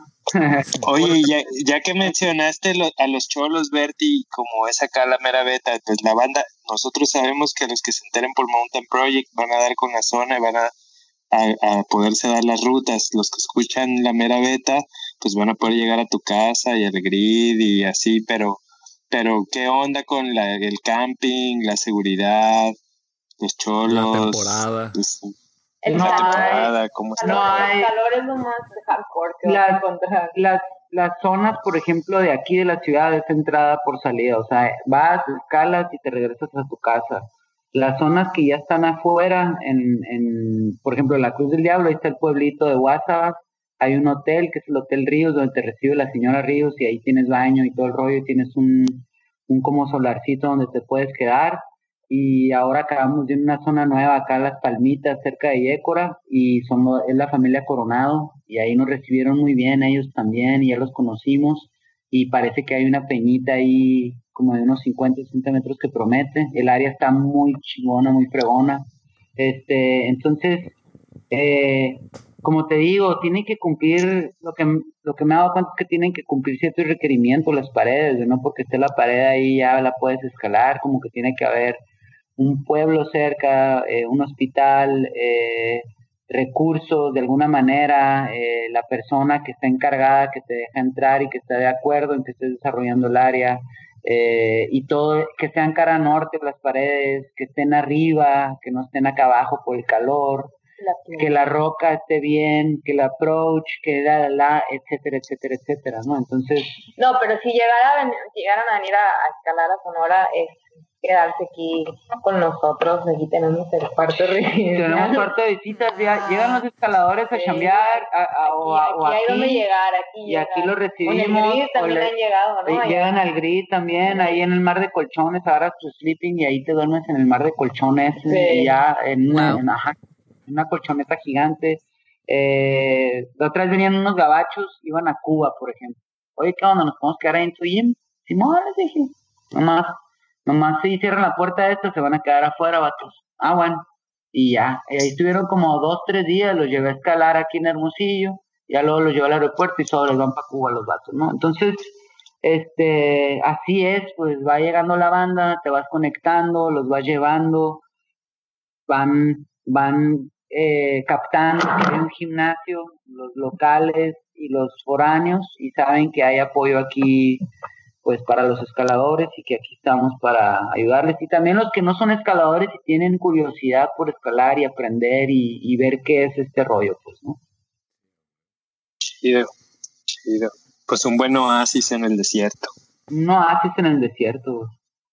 Oye, y ya, ya que mencionaste lo- a los cholos, Berti, como es acá la mera beta, pues la banda, nosotros sabemos que los que se enteren por Mountain Project van a dar con la zona y van a, a, a poderse dar las rutas. Los que escuchan la mera beta, pues van a poder llegar a tu casa y al grid y así, pero, pero ¿qué onda con la, el camping, la seguridad, los cholos? La temporada. Pues, El No la calor, temporada, ¿cómo el está? No calor, hay- el calor es lo más hardcore que vas a La- encontrar. Las, las zonas, por ejemplo, de aquí de la ciudad es entrada por salida, o sea, vas, escalas y te regresas a tu casa. Las zonas que ya están afuera, en, en, por ejemplo, en la Cruz del Diablo, ahí está el pueblito de Guasabas, hay un hotel que es el Hotel Ríos, donde te recibe la señora Ríos y ahí tienes baño y todo el rollo, y tienes un, un como solarcito donde te puedes quedar. Y ahora acabamos de una zona nueva acá en Las Palmitas, cerca de Yécora, y somos, es la familia Coronado, y ahí nos recibieron muy bien ellos también, y ya los conocimos, y parece que hay una peñita ahí como de unos cincuenta, sesenta metros que promete. El área está muy chingona, muy fregona. Este, entonces, eh, como te digo, tienen que cumplir, lo que, lo que me he dado cuenta es que tienen que cumplir ciertos requerimientos las paredes, no porque esté la pared ahí ya la puedes escalar, como que tiene que haber un pueblo cerca, eh, un hospital, eh, recursos de alguna manera, eh, la persona que está encargada, que te deja entrar y que está de acuerdo en que estés desarrollando el área, eh, y todo, que sean cara norte las paredes, que estén arriba, que no estén acá abajo por el calor, La que la roca esté bien, que el approach, que la, la, etcétera, etcétera, etcétera, ¿no? Entonces, No, pero si llegara a ven- llegaran a venir a, a escalar a Sonora, es quedarse aquí con nosotros. Aquí tenemos el cuarto residencial. tenemos cuarto de visitas, ya, llegan los escaladores a Sí. chambear, a, a- o, a- Aquí, o aquí hay aquí, donde llegar, aquí y aquí llegar. los recibimos, Con el grid o también le- han llegado, ¿no? eh, Allá. llegan al grid también, ahí en el mar de colchones, agarras tu sleeping y ahí te duermes en el mar de colchones, Sí. y ya en una, Wow. en- ajá, en una colchoneta gigante. Eh, la otra vez venían unos gabachos, iban a Cuba, por ejemplo. Oye, ¿qué onda? ¿Nos podemos quedar ahí en tu gym? Simón, les dije. Nomás, nomás si cierran la puerta de esto, se van a quedar afuera, vatos. Ah, bueno. Y ya, y ahí estuvieron como dos, tres días, los llevé a escalar aquí en Hermosillo, ya luego los llevé al aeropuerto y solo los van para Cuba los vatos, ¿no? Entonces, este, así es, pues va llegando la banda, te vas conectando, los vas llevando, van, van eh, captando que hay un gimnasio, los locales y los foráneos, y saben que hay apoyo aquí pues para los escaladores y que aquí estamos para ayudarles, y también los que no son escaladores y tienen curiosidad por escalar y aprender y, y ver qué es este rollo, pues, ¿no? Chido, chido. Pues un buen oasis en el desierto. No haces en el desierto.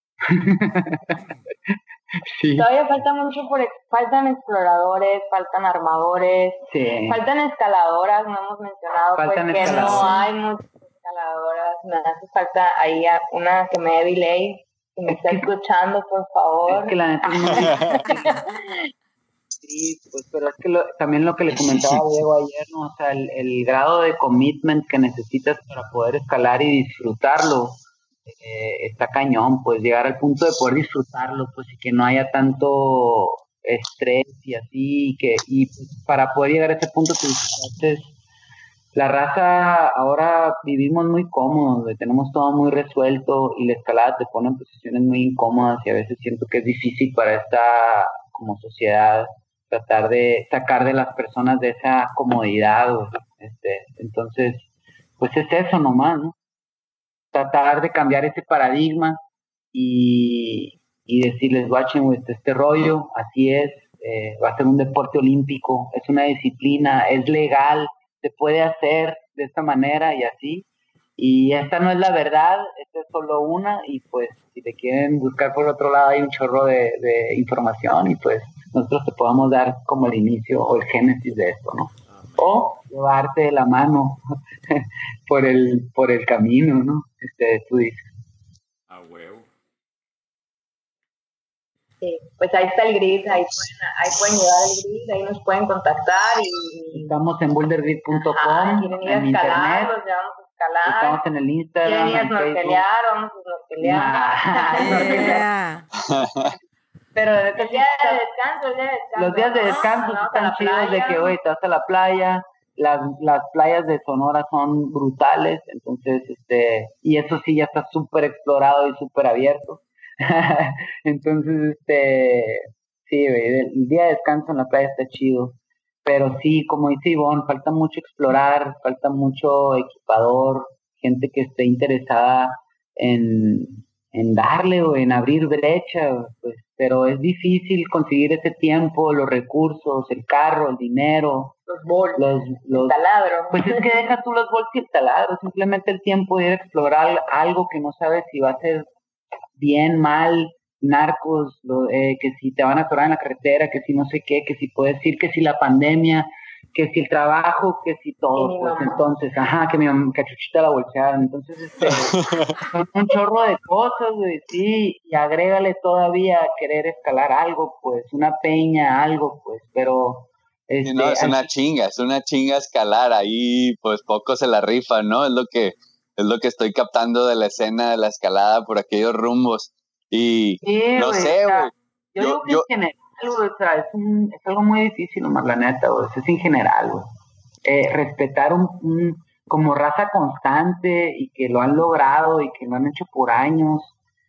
Sí, Todavía falta mucho por... ex- Faltan exploradores, faltan armadores, sí. faltan escaladoras, no hemos mencionado Faltan pues que escaladoras. no hay muchas escaladoras. Me hace falta ahí a- una que me dé delay, que me Es está que- escuchando, por favor. Es que la neta es muy sí, pues, pero es que lo- también lo que le comentaba a Diego ayer, ¿no? O sea, el, el grado de commitment que necesitas para poder escalar y disfrutarlo, eh, está cañón, pues llegar al punto de poder disfrutarlo, pues y que no haya tanto estrés y así, y que y pues, para poder llegar a ese punto te necesitas la raza ahora vivimos muy cómodos, güey, tenemos todo muy resuelto y la escalada te pone en posiciones muy incómodas y a veces siento que es difícil para esta como sociedad tratar de sacar de las personas de esa comodidad, güey. Este, entonces, pues es eso nomás, ¿no? Tratar de cambiar ese paradigma y, y decirles, guachen, güey, este, este rollo, así es, eh, va a ser un deporte olímpico, es una disciplina, es legal, se puede hacer de esta manera y así, y esta no es la verdad, esta es solo una, y pues si te quieren buscar por otro lado hay un chorro de, de información y pues nosotros te podamos dar como el inicio o el génesis de esto, ¿no? O llevarte de la mano por el por el camino, ¿no? Este, tú dices. A huevo. Sí, pues ahí está el grid, ahí pueden, ahí pueden llegar al grid, ahí nos pueden contactar y... Estamos en bouldergrid punto com, Ajá, quieren ir a en escalar, internet. los llevamos a escalar. Estamos en el Instagram, Quieren ir a en Facebook. snorkelear, vamos a snorkelear. Yeah. Pero el día de descanso, el día de descanso. Los días de ¿no? descanso Nos vamos a están la chidos de playa. que, güey, te vas a la playa, las, las playas de Sonora son brutales, entonces, este, y eso sí ya está súper explorado y súper abierto. Entonces, este, sí, güey, el día de descanso en la playa está chido. Pero sí, como dice Ivonne, falta mucho explorar, falta mucho equipador, gente que esté interesada en, en darle o en abrir brecha, pues, pero es difícil conseguir ese tiempo, los recursos, el carro, el dinero, Los bols, los, los el taladro. pues es que deja tú los bols y el taladro, simplemente el tiempo de ir a explorar algo que no sabes si va a ser bien, mal, narcos, lo, eh, que si te van a atorar en la carretera, que si no sé qué, que si puedes ir, que si la pandemia, que si el trabajo, que si todo, pues mamá. Entonces, ajá, que mi mamá, que a Chuchita la bolsearon, entonces, este, son un chorro de cosas, güey, sí, y agrégale todavía querer escalar algo, pues, una peña, algo, pues, pero... Este, no, es una chinga, es una chinga escalar, ahí, pues, poco se la rifan, ¿no? Es lo que, es lo que estoy captando de la escena de la escalada por aquellos rumbos, y sí, no wey, sé, güey. Yo, yo digo que yo, en general, güey, o sea, es, un, es algo muy difícil, nomás, la neta, güey, es en general, güey. Eh, respetar un, un, como raza constante y que lo han logrado y que lo han hecho por años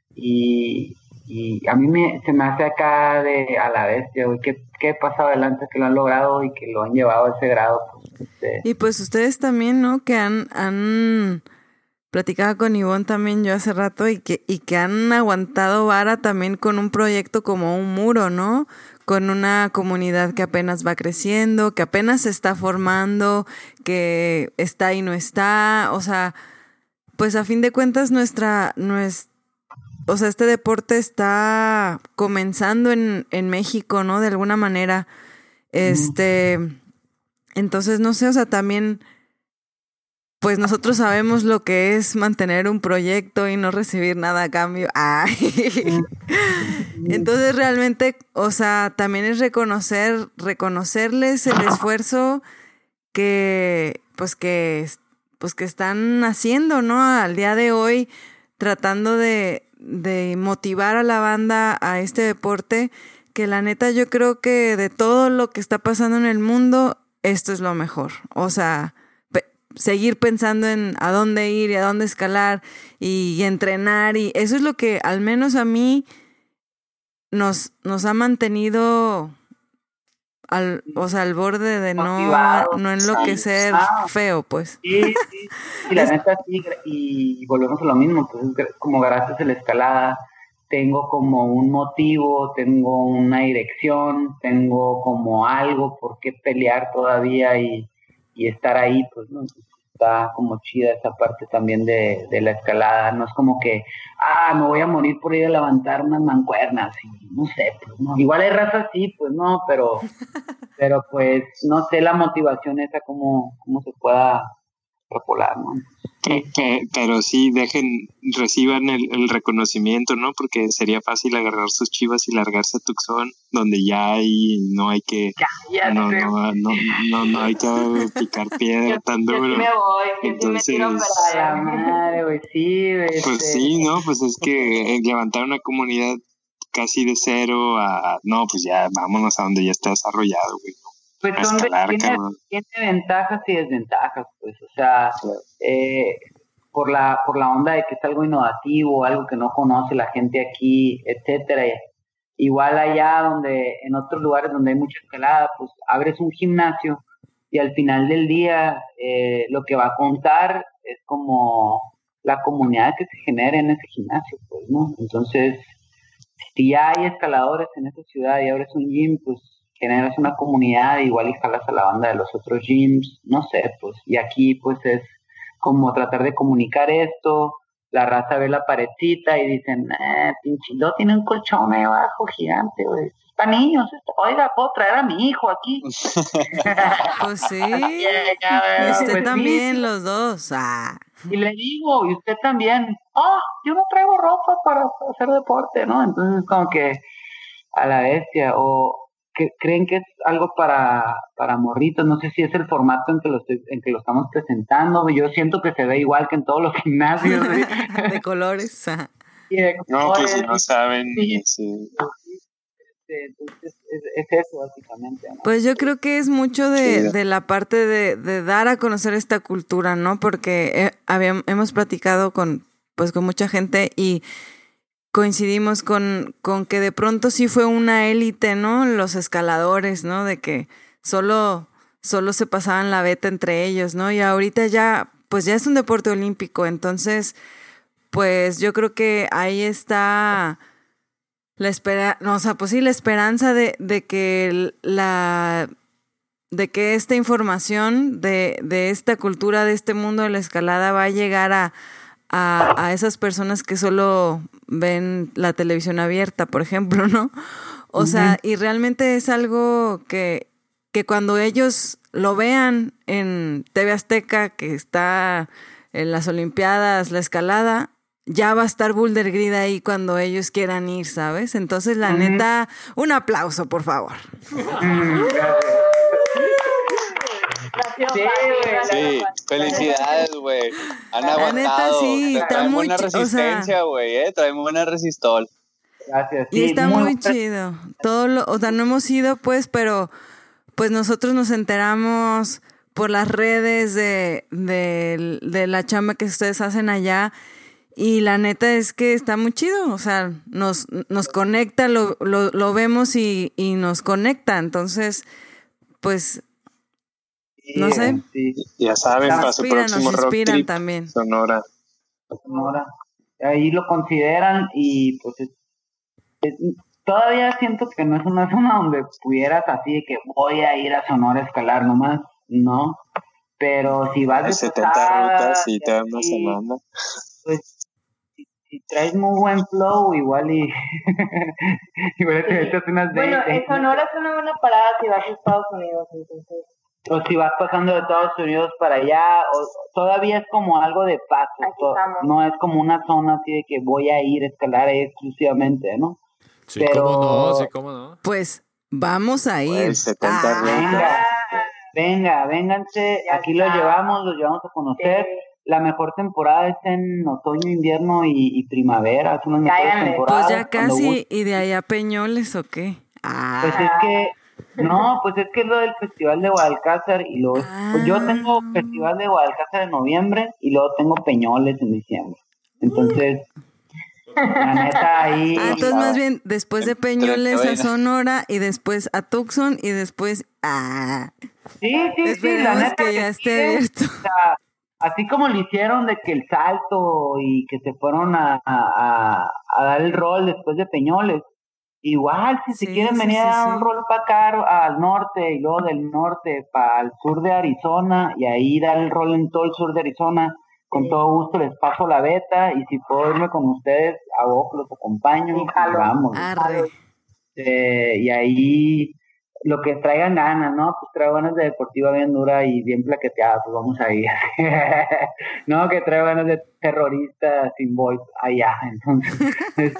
y, y a mí me, se me hace acá de a la bestia, güey, ¿qué, qué pasa adelante que lo han logrado y que lo han llevado a ese grado? Pues, este... Y pues ustedes también, ¿no? Que han... han... platicaba con Ivonne también yo hace rato y que, y que han aguantado vara también con un proyecto como Un Muro, ¿no? Con una comunidad que apenas va creciendo, que apenas se está formando, que está y no está, o sea, pues a fin de cuentas nuestra, nuestra o sea, este deporte está comenzando en, en México, ¿no? De alguna manera, este, entonces no sé, o sea, también... Pues nosotros sabemos lo que es mantener un proyecto y no recibir nada a cambio. Ay. Entonces realmente, o sea, también es reconocer, reconocerles el esfuerzo que, pues que, pues que están haciendo, ¿no? Al día de hoy, tratando de, de motivar a la banda a este deporte, que la neta yo creo que de todo lo que está pasando en el mundo, esto es lo mejor. O sea, seguir pensando en a dónde ir y a dónde escalar y, y entrenar, y eso es lo que al menos a mí nos, nos ha mantenido al, o sea, al borde de no, no enloquecer ah, feo, pues. Sí, sí, y la neta sí, y volvemos a lo mismo, pues como gracias a la escalada tengo como un motivo, tengo una dirección, tengo como algo por qué pelear todavía y y estar ahí, pues, ¿no? Está como chida esa parte también de, de la escalada, no es como que, ah, me voy a morir por ir a levantar unas mancuernas, y no sé, pues, no, igual hay raza así, pues, no, pero, pero, pues, no sé la motivación esa, cómo, cómo se pueda extrapolar, ¿no? Que, que, pero sí, dejen, reciban el, el reconocimiento, ¿no? Porque sería fácil agarrar sus chivas y largarse a Tucson, donde ya hay, no hay que, ya, ya no, no, no, no, no hay que picar piedra tan duro. Yo sí me voy, yo Entonces, sí me tiro para allá. Madre, güey, sí, güey. Pues este... sí, ¿no? Pues es que levantar una comunidad casi de cero a, no, pues ya vámonos a donde ya está desarrollado, güey. Pues son, escalar, tiene, cabrón. tiene ventajas y desventajas, pues, o sea, eh, por la por la onda de que es algo innovativo, algo que no conoce la gente aquí, etcétera. Igual allá donde, en otros lugares donde hay mucha escalada, pues abres un gimnasio y al final del día eh, lo que va a contar es como la comunidad que se genera en ese gimnasio, pues, ¿no? Entonces, si ya hay escaladores en esa ciudad y abres un gym, pues generas una comunidad, igual y jalas a la banda de los otros gyms, no sé, pues, y aquí pues es como tratar de comunicar esto, la raza ve la paredcita y dicen, eh, pinche, no tiene un colchón ahí abajo gigante, güey, es para niños, esto. Oiga, puedo traer a mi hijo aquí. Pues sí. Y usted pues, también, sí, los dos. Ah. Y le digo, y usted también, ah, yo no traigo ropa para hacer deporte, ¿no? Entonces como que a la bestia, o que creen que es algo para, para morritos, no sé si es el formato en que lo estoy, en que lo estamos presentando, yo siento que se ve igual que en todos los gimnasios, ¿sí? De colores. Ajá. Y de No, que si colores, no saben, sí, sí. entonces es, es eso básicamente, ¿no? Pues yo creo que es mucho de, Chido. de la parte de, de dar a conocer esta cultura, ¿no? Porque eh, habíamos, hemos platicado con, pues, con mucha gente y coincidimos con, con que de pronto sí fue una élite, ¿no? Los escaladores, ¿no? De que solo, solo se pasaban la beta entre ellos, ¿no? Y ahorita ya, pues ya es un deporte olímpico, entonces, pues yo creo que ahí está la espera, no, o sea, pues sí, la esperanza de, de que la, de que esta información de, de esta cultura, de este mundo de la escalada va a llegar a A, a esas personas que solo ven la televisión abierta, por ejemplo, ¿no? O sea, y realmente es algo que, que cuando ellos lo vean en T V Azteca, que está en las Olimpiadas, la escalada, ya va a estar Boulder Grid ahí cuando ellos quieran ir, ¿sabes? Entonces, la uh-huh. neta, un aplauso, por favor. Mm, Sí, sí, felicidades, güey. Han La aguantado. neta, sí, está traen muy buena ch- resistencia, güey, o sea, eh. Traen buena resistol. Gracias. Y sí, está muy, muy chido. Todo lo, o sea, no hemos ido, pues, pero pues nosotros nos enteramos por las redes de, de, de la chamba que ustedes hacen allá. Y la neta es que está muy chido. O sea, nos, nos conecta, lo, lo, lo vemos y, y nos conecta. Entonces, pues, no sé. Sí. Ya saben, Nos para su inspiran, próximo nos road inspiran trip, también. Sonora. Sonora. Ahí lo consideran y pues es, es, todavía siento que no es una zona donde pudieras así de que voy a ir a Sonora a escalar nomás, ¿no? Pero si vas Hay de setenta pasada, rutas y te dan una sí, semana. Pues si, si traes muy buen flow, igual y igual te echas unas Bueno, veinte. en Sonora es una buena parada si vas a Estados Unidos, entonces. O si vas pasando de Estados Unidos para allá, o todavía es como algo de paso, to- no es como una zona así de que voy a ir a escalar ahí exclusivamente, ¿no? Sí, Pero, cómo no, sí, cómo no. Pues vamos a ir. Pues setenta rutas. venga, venga, vénganse, Ya aquí está. los llevamos, los llevamos a conocer. Sí. La mejor temporada es en otoño, invierno y, y primavera, son las mejores Cáiganle. temporadas. Pues ya cuando casi, gusten. y de ahí a Peñoles, ¿o qué? Ah, Pues es que, no, pues es que es lo del Festival de Guadalcázar y luego, pues yo tengo Ah. Festival de Guadalcázar en noviembre y luego tengo Peñoles en diciembre. Entonces, la neta ahí... Ah, entonces más bien después de Peñoles a Bueno. Sonora y después a Tucson y después a... Sí, sí, sí, la Esperemos neta que ya sí, esté abierto. o sea, así como lo hicieron de que el salto y que se fueron a, a, a, a dar el rol después de Peñoles. Igual, si Sí, se quieren sí, venir sí, a dar sí. un rol para acá al norte y luego del norte para el sur de Arizona y ahí dar el rol en todo el sur de Arizona, con Sí. todo gusto les paso la beta y si puedo irme con ustedes, a vos los acompaño Sí, y jalo. vamos. Arre. Eh, y ahí lo que traigan ganas, ¿no? Pues traigo ganas de deportiva bien dura y bien plaqueteada, pues vamos a ir. No, que traigo ganas de terrorista sin voice allá, entonces.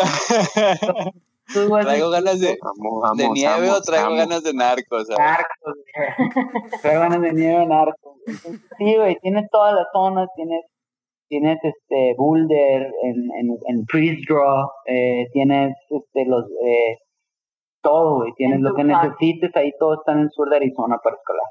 Tú vas a- Traigo ganas de, Vamos, vamos, de nieve vamos, o traigo vamos. ganas de narcos, ¿sabes? Narcos, güey. Traigo ganas de nieve narcos. Entonces, sí, güey, tienes todas las zonas, tienes tienes este Boulder en, en, en Freeze Draw, eh, tienes este los eh, todo, güey. Tienes En lo que Tucson. necesites, ahí todo está en el sur de Arizona para escalar.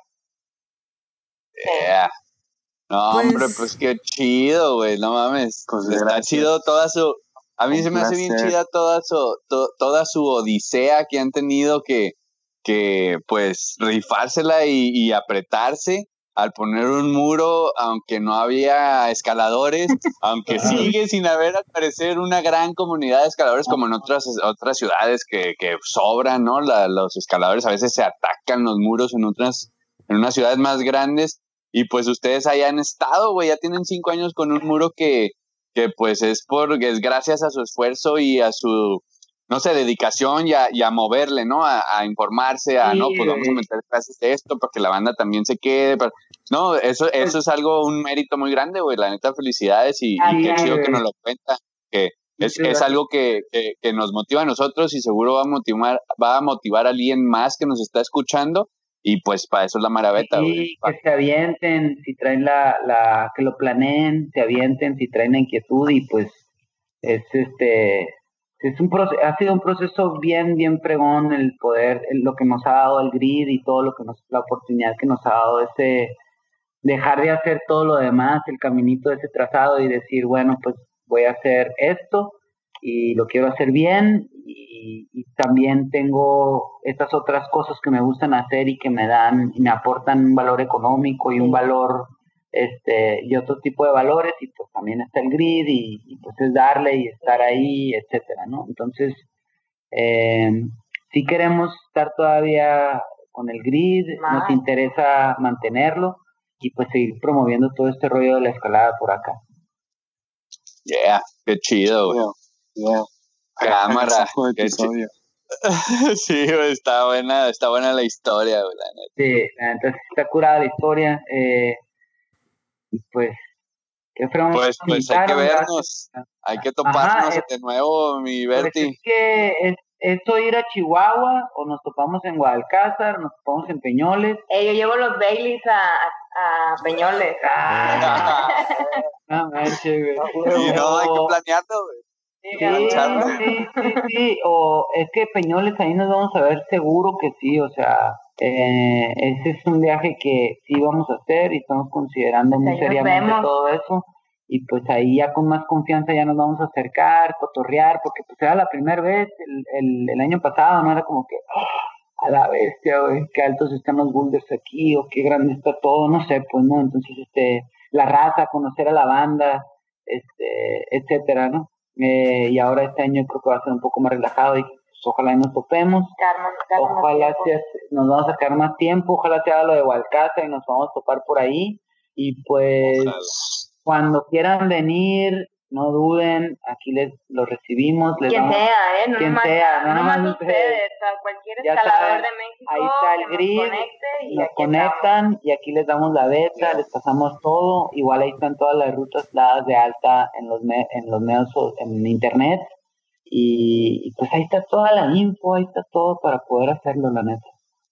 Yeah. No, Pues- hombre, pues qué chido, güey, no mames. Pues Está gracias. chido toda su... A mí Un se me hace bien placer. chida toda su, to- toda su odisea que han tenido que, que pues, rifársela y, y apretarse al poner un muro, aunque no había escaladores, aunque sigue sin haber al parecer una gran comunidad de escaladores como en otras, otras ciudades que, que sobran, ¿no? La- los escaladores a veces se atacan los muros en otras, en unas ciudades más grandes. Y pues ustedes ahí han estado, güey, ya tienen cinco años con un muro que, que pues es por, es gracias a su esfuerzo y a su, no sé, dedicación y a, y a moverle, ¿no? A, a informarse, a, Sí, no, pues vamos a güey. meter clases de esto para que la banda también se quede. para- No, eso, eso es algo, un mérito muy grande, güey, la neta, felicidades y, y Ah, qué sí, chido que güey. nos lo cuentan, que es, Muchas es gracias. algo que, que, que nos motiva a nosotros y seguro va a motivar, va a motivar a alguien más que nos está escuchando. Y pues para eso es la maraveta, güey. Sí, que se avienten, si traen la, la, que lo planeen, se avienten, si traen la inquietud y pues es este, es un proceso, ha sido un proceso bien, bien fregón el poder, el- lo que nos ha dado el grid y todo lo que nos, la oportunidad que nos ha dado ese, dejar de hacer todo lo demás, el caminito de ese trazado y decir, bueno, pues voy a hacer esto y lo quiero hacer bien y, y también tengo estas otras cosas que me gustan hacer y que me dan y me aportan un valor económico y un valor este y otro tipo de valores y pues también está el grid y, y pues es darle y estar ahí, etcétera, ¿no? Entonces eh, sí queremos estar todavía con el grid, Más. nos interesa mantenerlo y pues seguir promoviendo todo este rollo de la escalada por acá. Yeah, qué chido, güey. Yeah. Cámara. Agasajo de Qué chi- episodio. Sí, güey, está buena, está buena la historia, güey, la neta. Sí, entonces está curada la historia eh, y pues qué fregón Pues, que nos pues hay que invitaron, vernos, gracias. hay que toparnos Ajá, eh, de nuevo, mi Pues Berti. es que es, esto ir a Chihuahua o nos topamos en Guadalcázar, nos topamos en Peñoles. Eh, yo llevo los Baileys a, a, a Peñoles. Ah, no manches, güey. Y no, hay que O- planearlo, güey. Sí, plancharlo. sí, sí, sí, o es que Peñoles ahí nos vamos a ver seguro que sí, o sea, eh, ese es un viaje que sí vamos a hacer y estamos considerando Pues muy ahí nos seriamente vemos. todo eso y pues ahí ya con más confianza ya nos vamos a acercar, cotorrear, porque pues era la primera vez, el, el, el año pasado, no era como que "Ah, a la bestia, güey, qué altos están los boulders aquí o qué grande está todo, no sé, pues no, entonces este, la raza, conocer a la banda, este, etcétera, ¿no? Eh, y ahora este año creo que va a ser un poco más relajado y pues, ojalá y nos topemos. Carmen, Carmen, Ojalá tiempo. sea, nos vamos a sacar más tiempo, ojalá sea lo de Hualcaza y nos vamos a topar por ahí. Y pues Ojalá. cuando quieran venir, no duden, aquí les los recibimos, les Quien damos, sea, ¿eh? No quien nomás, sea, no no nomás nomás ustedes, ustedes. o sea, cualquier Ya escalador saben, de México ahí está el que nos grid, conecte y nos aquí estamos. conectan y aquí les damos la beta, les pasamos todo, igual ahí están todas las rutas dadas de alta en los me- en los medios so- en internet y, y pues ahí está toda la info, ahí está todo para poder hacerlo, la neta.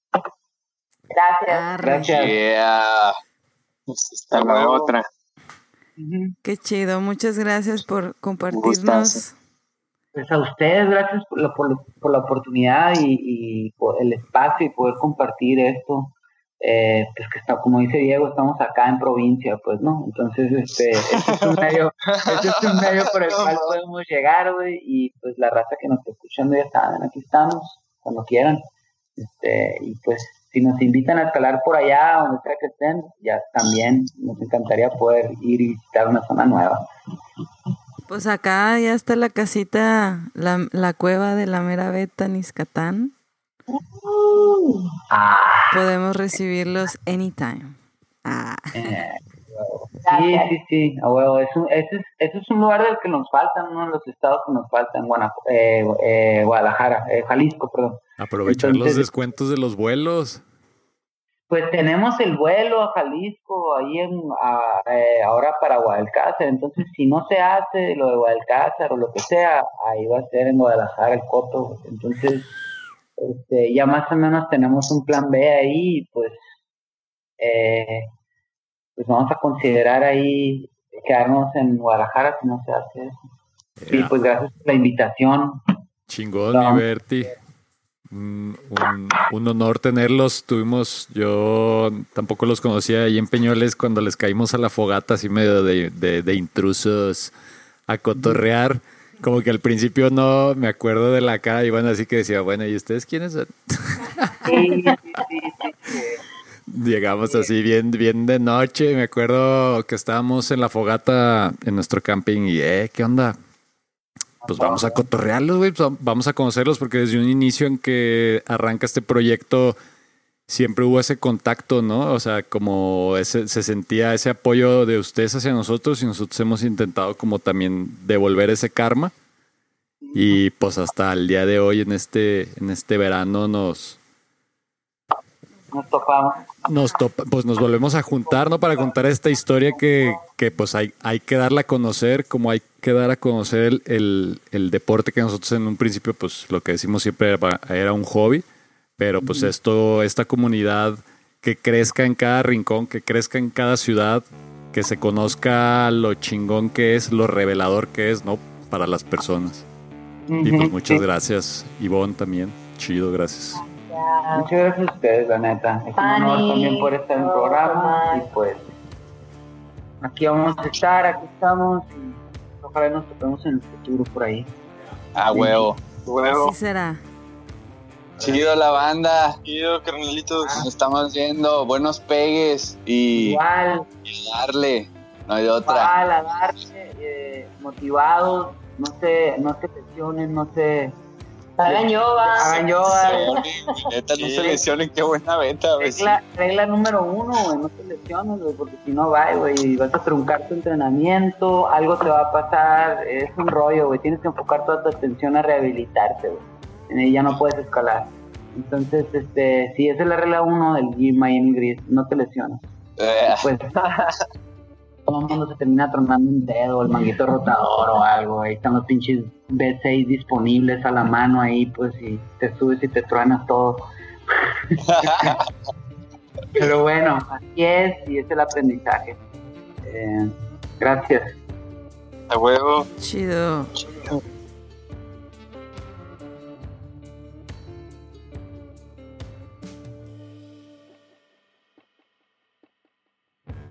Gracias. Arre. Gracias. Yeah. Pues está A la huevo. otra. Ujú. Qué chido. Muchas gracias por compartirnos. gustazo. Pues a ustedes, gracias por la, por, por la oportunidad y, y por el espacio y poder compartir esto. Eh, pues que está, como dice Diego, estamos acá en provincia, pues, ¿no? Entonces, este, este es un medio, este es un medio por el cual podemos llegar, güey, y pues la raza que nos está escuchando ya saben, aquí estamos, cuando quieran. Este, y pues, si nos invitan a escalar por allá, donde sea que estén, ya también nos encantaría poder ir y visitar una zona nueva. Pues acá ya está la casita, la, la cueva de la mera beta Niscatán. Ah, Podemos recibirlos anytime. Ah. eh, sí, sí, sí, a huevo. Es un, ese, es, ese es un lugar del que nos faltan, uno de los estados que nos faltan, Guana, eh, eh, Guadalajara, eh, Jalisco, perdón. Aprovechar Entonces, los descuentos de los vuelos. Pues tenemos el vuelo a Jalisco, ahí en, a, eh, ahora para Guadalcázar, entonces si no se hace lo de Guadalcázar o lo que sea, ahí va a ser en Guadalajara el coto, entonces este, ya más o menos tenemos un plan B ahí, y pues, eh, pues vamos a considerar ahí quedarnos en Guadalajara si no se hace eso. Y Yeah. pues gracias por la invitación. Chingón, No. mi Berti. un, un, un honor tenerlos. Tuvimos, yo tampoco los conocía ahí en Peñoles cuando les caímos a la fogata así medio de, de, de intrusos a cotorrear. Como que al principio no me acuerdo de la cara de Iván, así que decía, bueno, ¿y ustedes quiénes son? Sí, sí, sí, sí, sí. Llegamos así bien, bien de noche. Me acuerdo que estábamos en la fogata en nuestro camping y, eh, ¿qué onda? Pues vamos a cotorrearlos, güey. Pues vamos a conocerlos porque desde un inicio en que arranca este proyecto siempre hubo ese contacto, ¿no? O sea, como ese, se sentía ese apoyo de ustedes hacia nosotros y nosotros hemos intentado como también devolver ese karma. Y pues hasta el día de hoy en este, en este verano nos... Nos topamos. Nos topa, pues nos volvemos a juntar, ¿no? Para contar esta historia que, que pues hay, hay que darla a conocer, como hay que dar a conocer el, el, el deporte que nosotros en un principio, pues lo que decimos siempre era, era un hobby, pero pues esto, esta comunidad que crezca en cada rincón, que crezca en cada ciudad, que se conozca lo chingón que es, lo revelador que es, ¿no? Para las personas. Uh-huh. Y pues muchas gracias, Ivonne también. Chido, gracias. Muchas gracias a ustedes, la neta. Es un honor también por estar en el programa. Y pues, aquí vamos a estar, aquí estamos. Y ojalá nos topemos en el futuro por ahí. Ah, huevo. Huevo. Así será. Chido la banda. Chido, carnalitos. Nos estamos viendo. Buenos pegues. Y, Igual. y darle. No hay de otra. Igual, a darle. Eh, motivados. No se, no se lesionen, no se... Hagan yoga. Hagan yoga. Sí, neta, no se lesionen, qué buena venta, güey. Regla, regla número uno, güey, no te lesiones, güey, porque si no va, güey, vas a truncar tu entrenamiento, algo te va a pasar, es un rollo, güey, tienes que enfocar toda tu atención a rehabilitarte, güey, ya no puedes escalar. Entonces, este, sí, esa es la regla uno del Gym Miami Grid, no te lesiones. Eh. Pues, todo el mundo se termina tronando un dedo, el manguito rotador o algo, ahí están los pinches B seis disponibles a la mano ahí, pues, y te subes y te truenas todo. Pero bueno, así es, y es el aprendizaje. Eh, gracias. A huevo. Chido. Chido.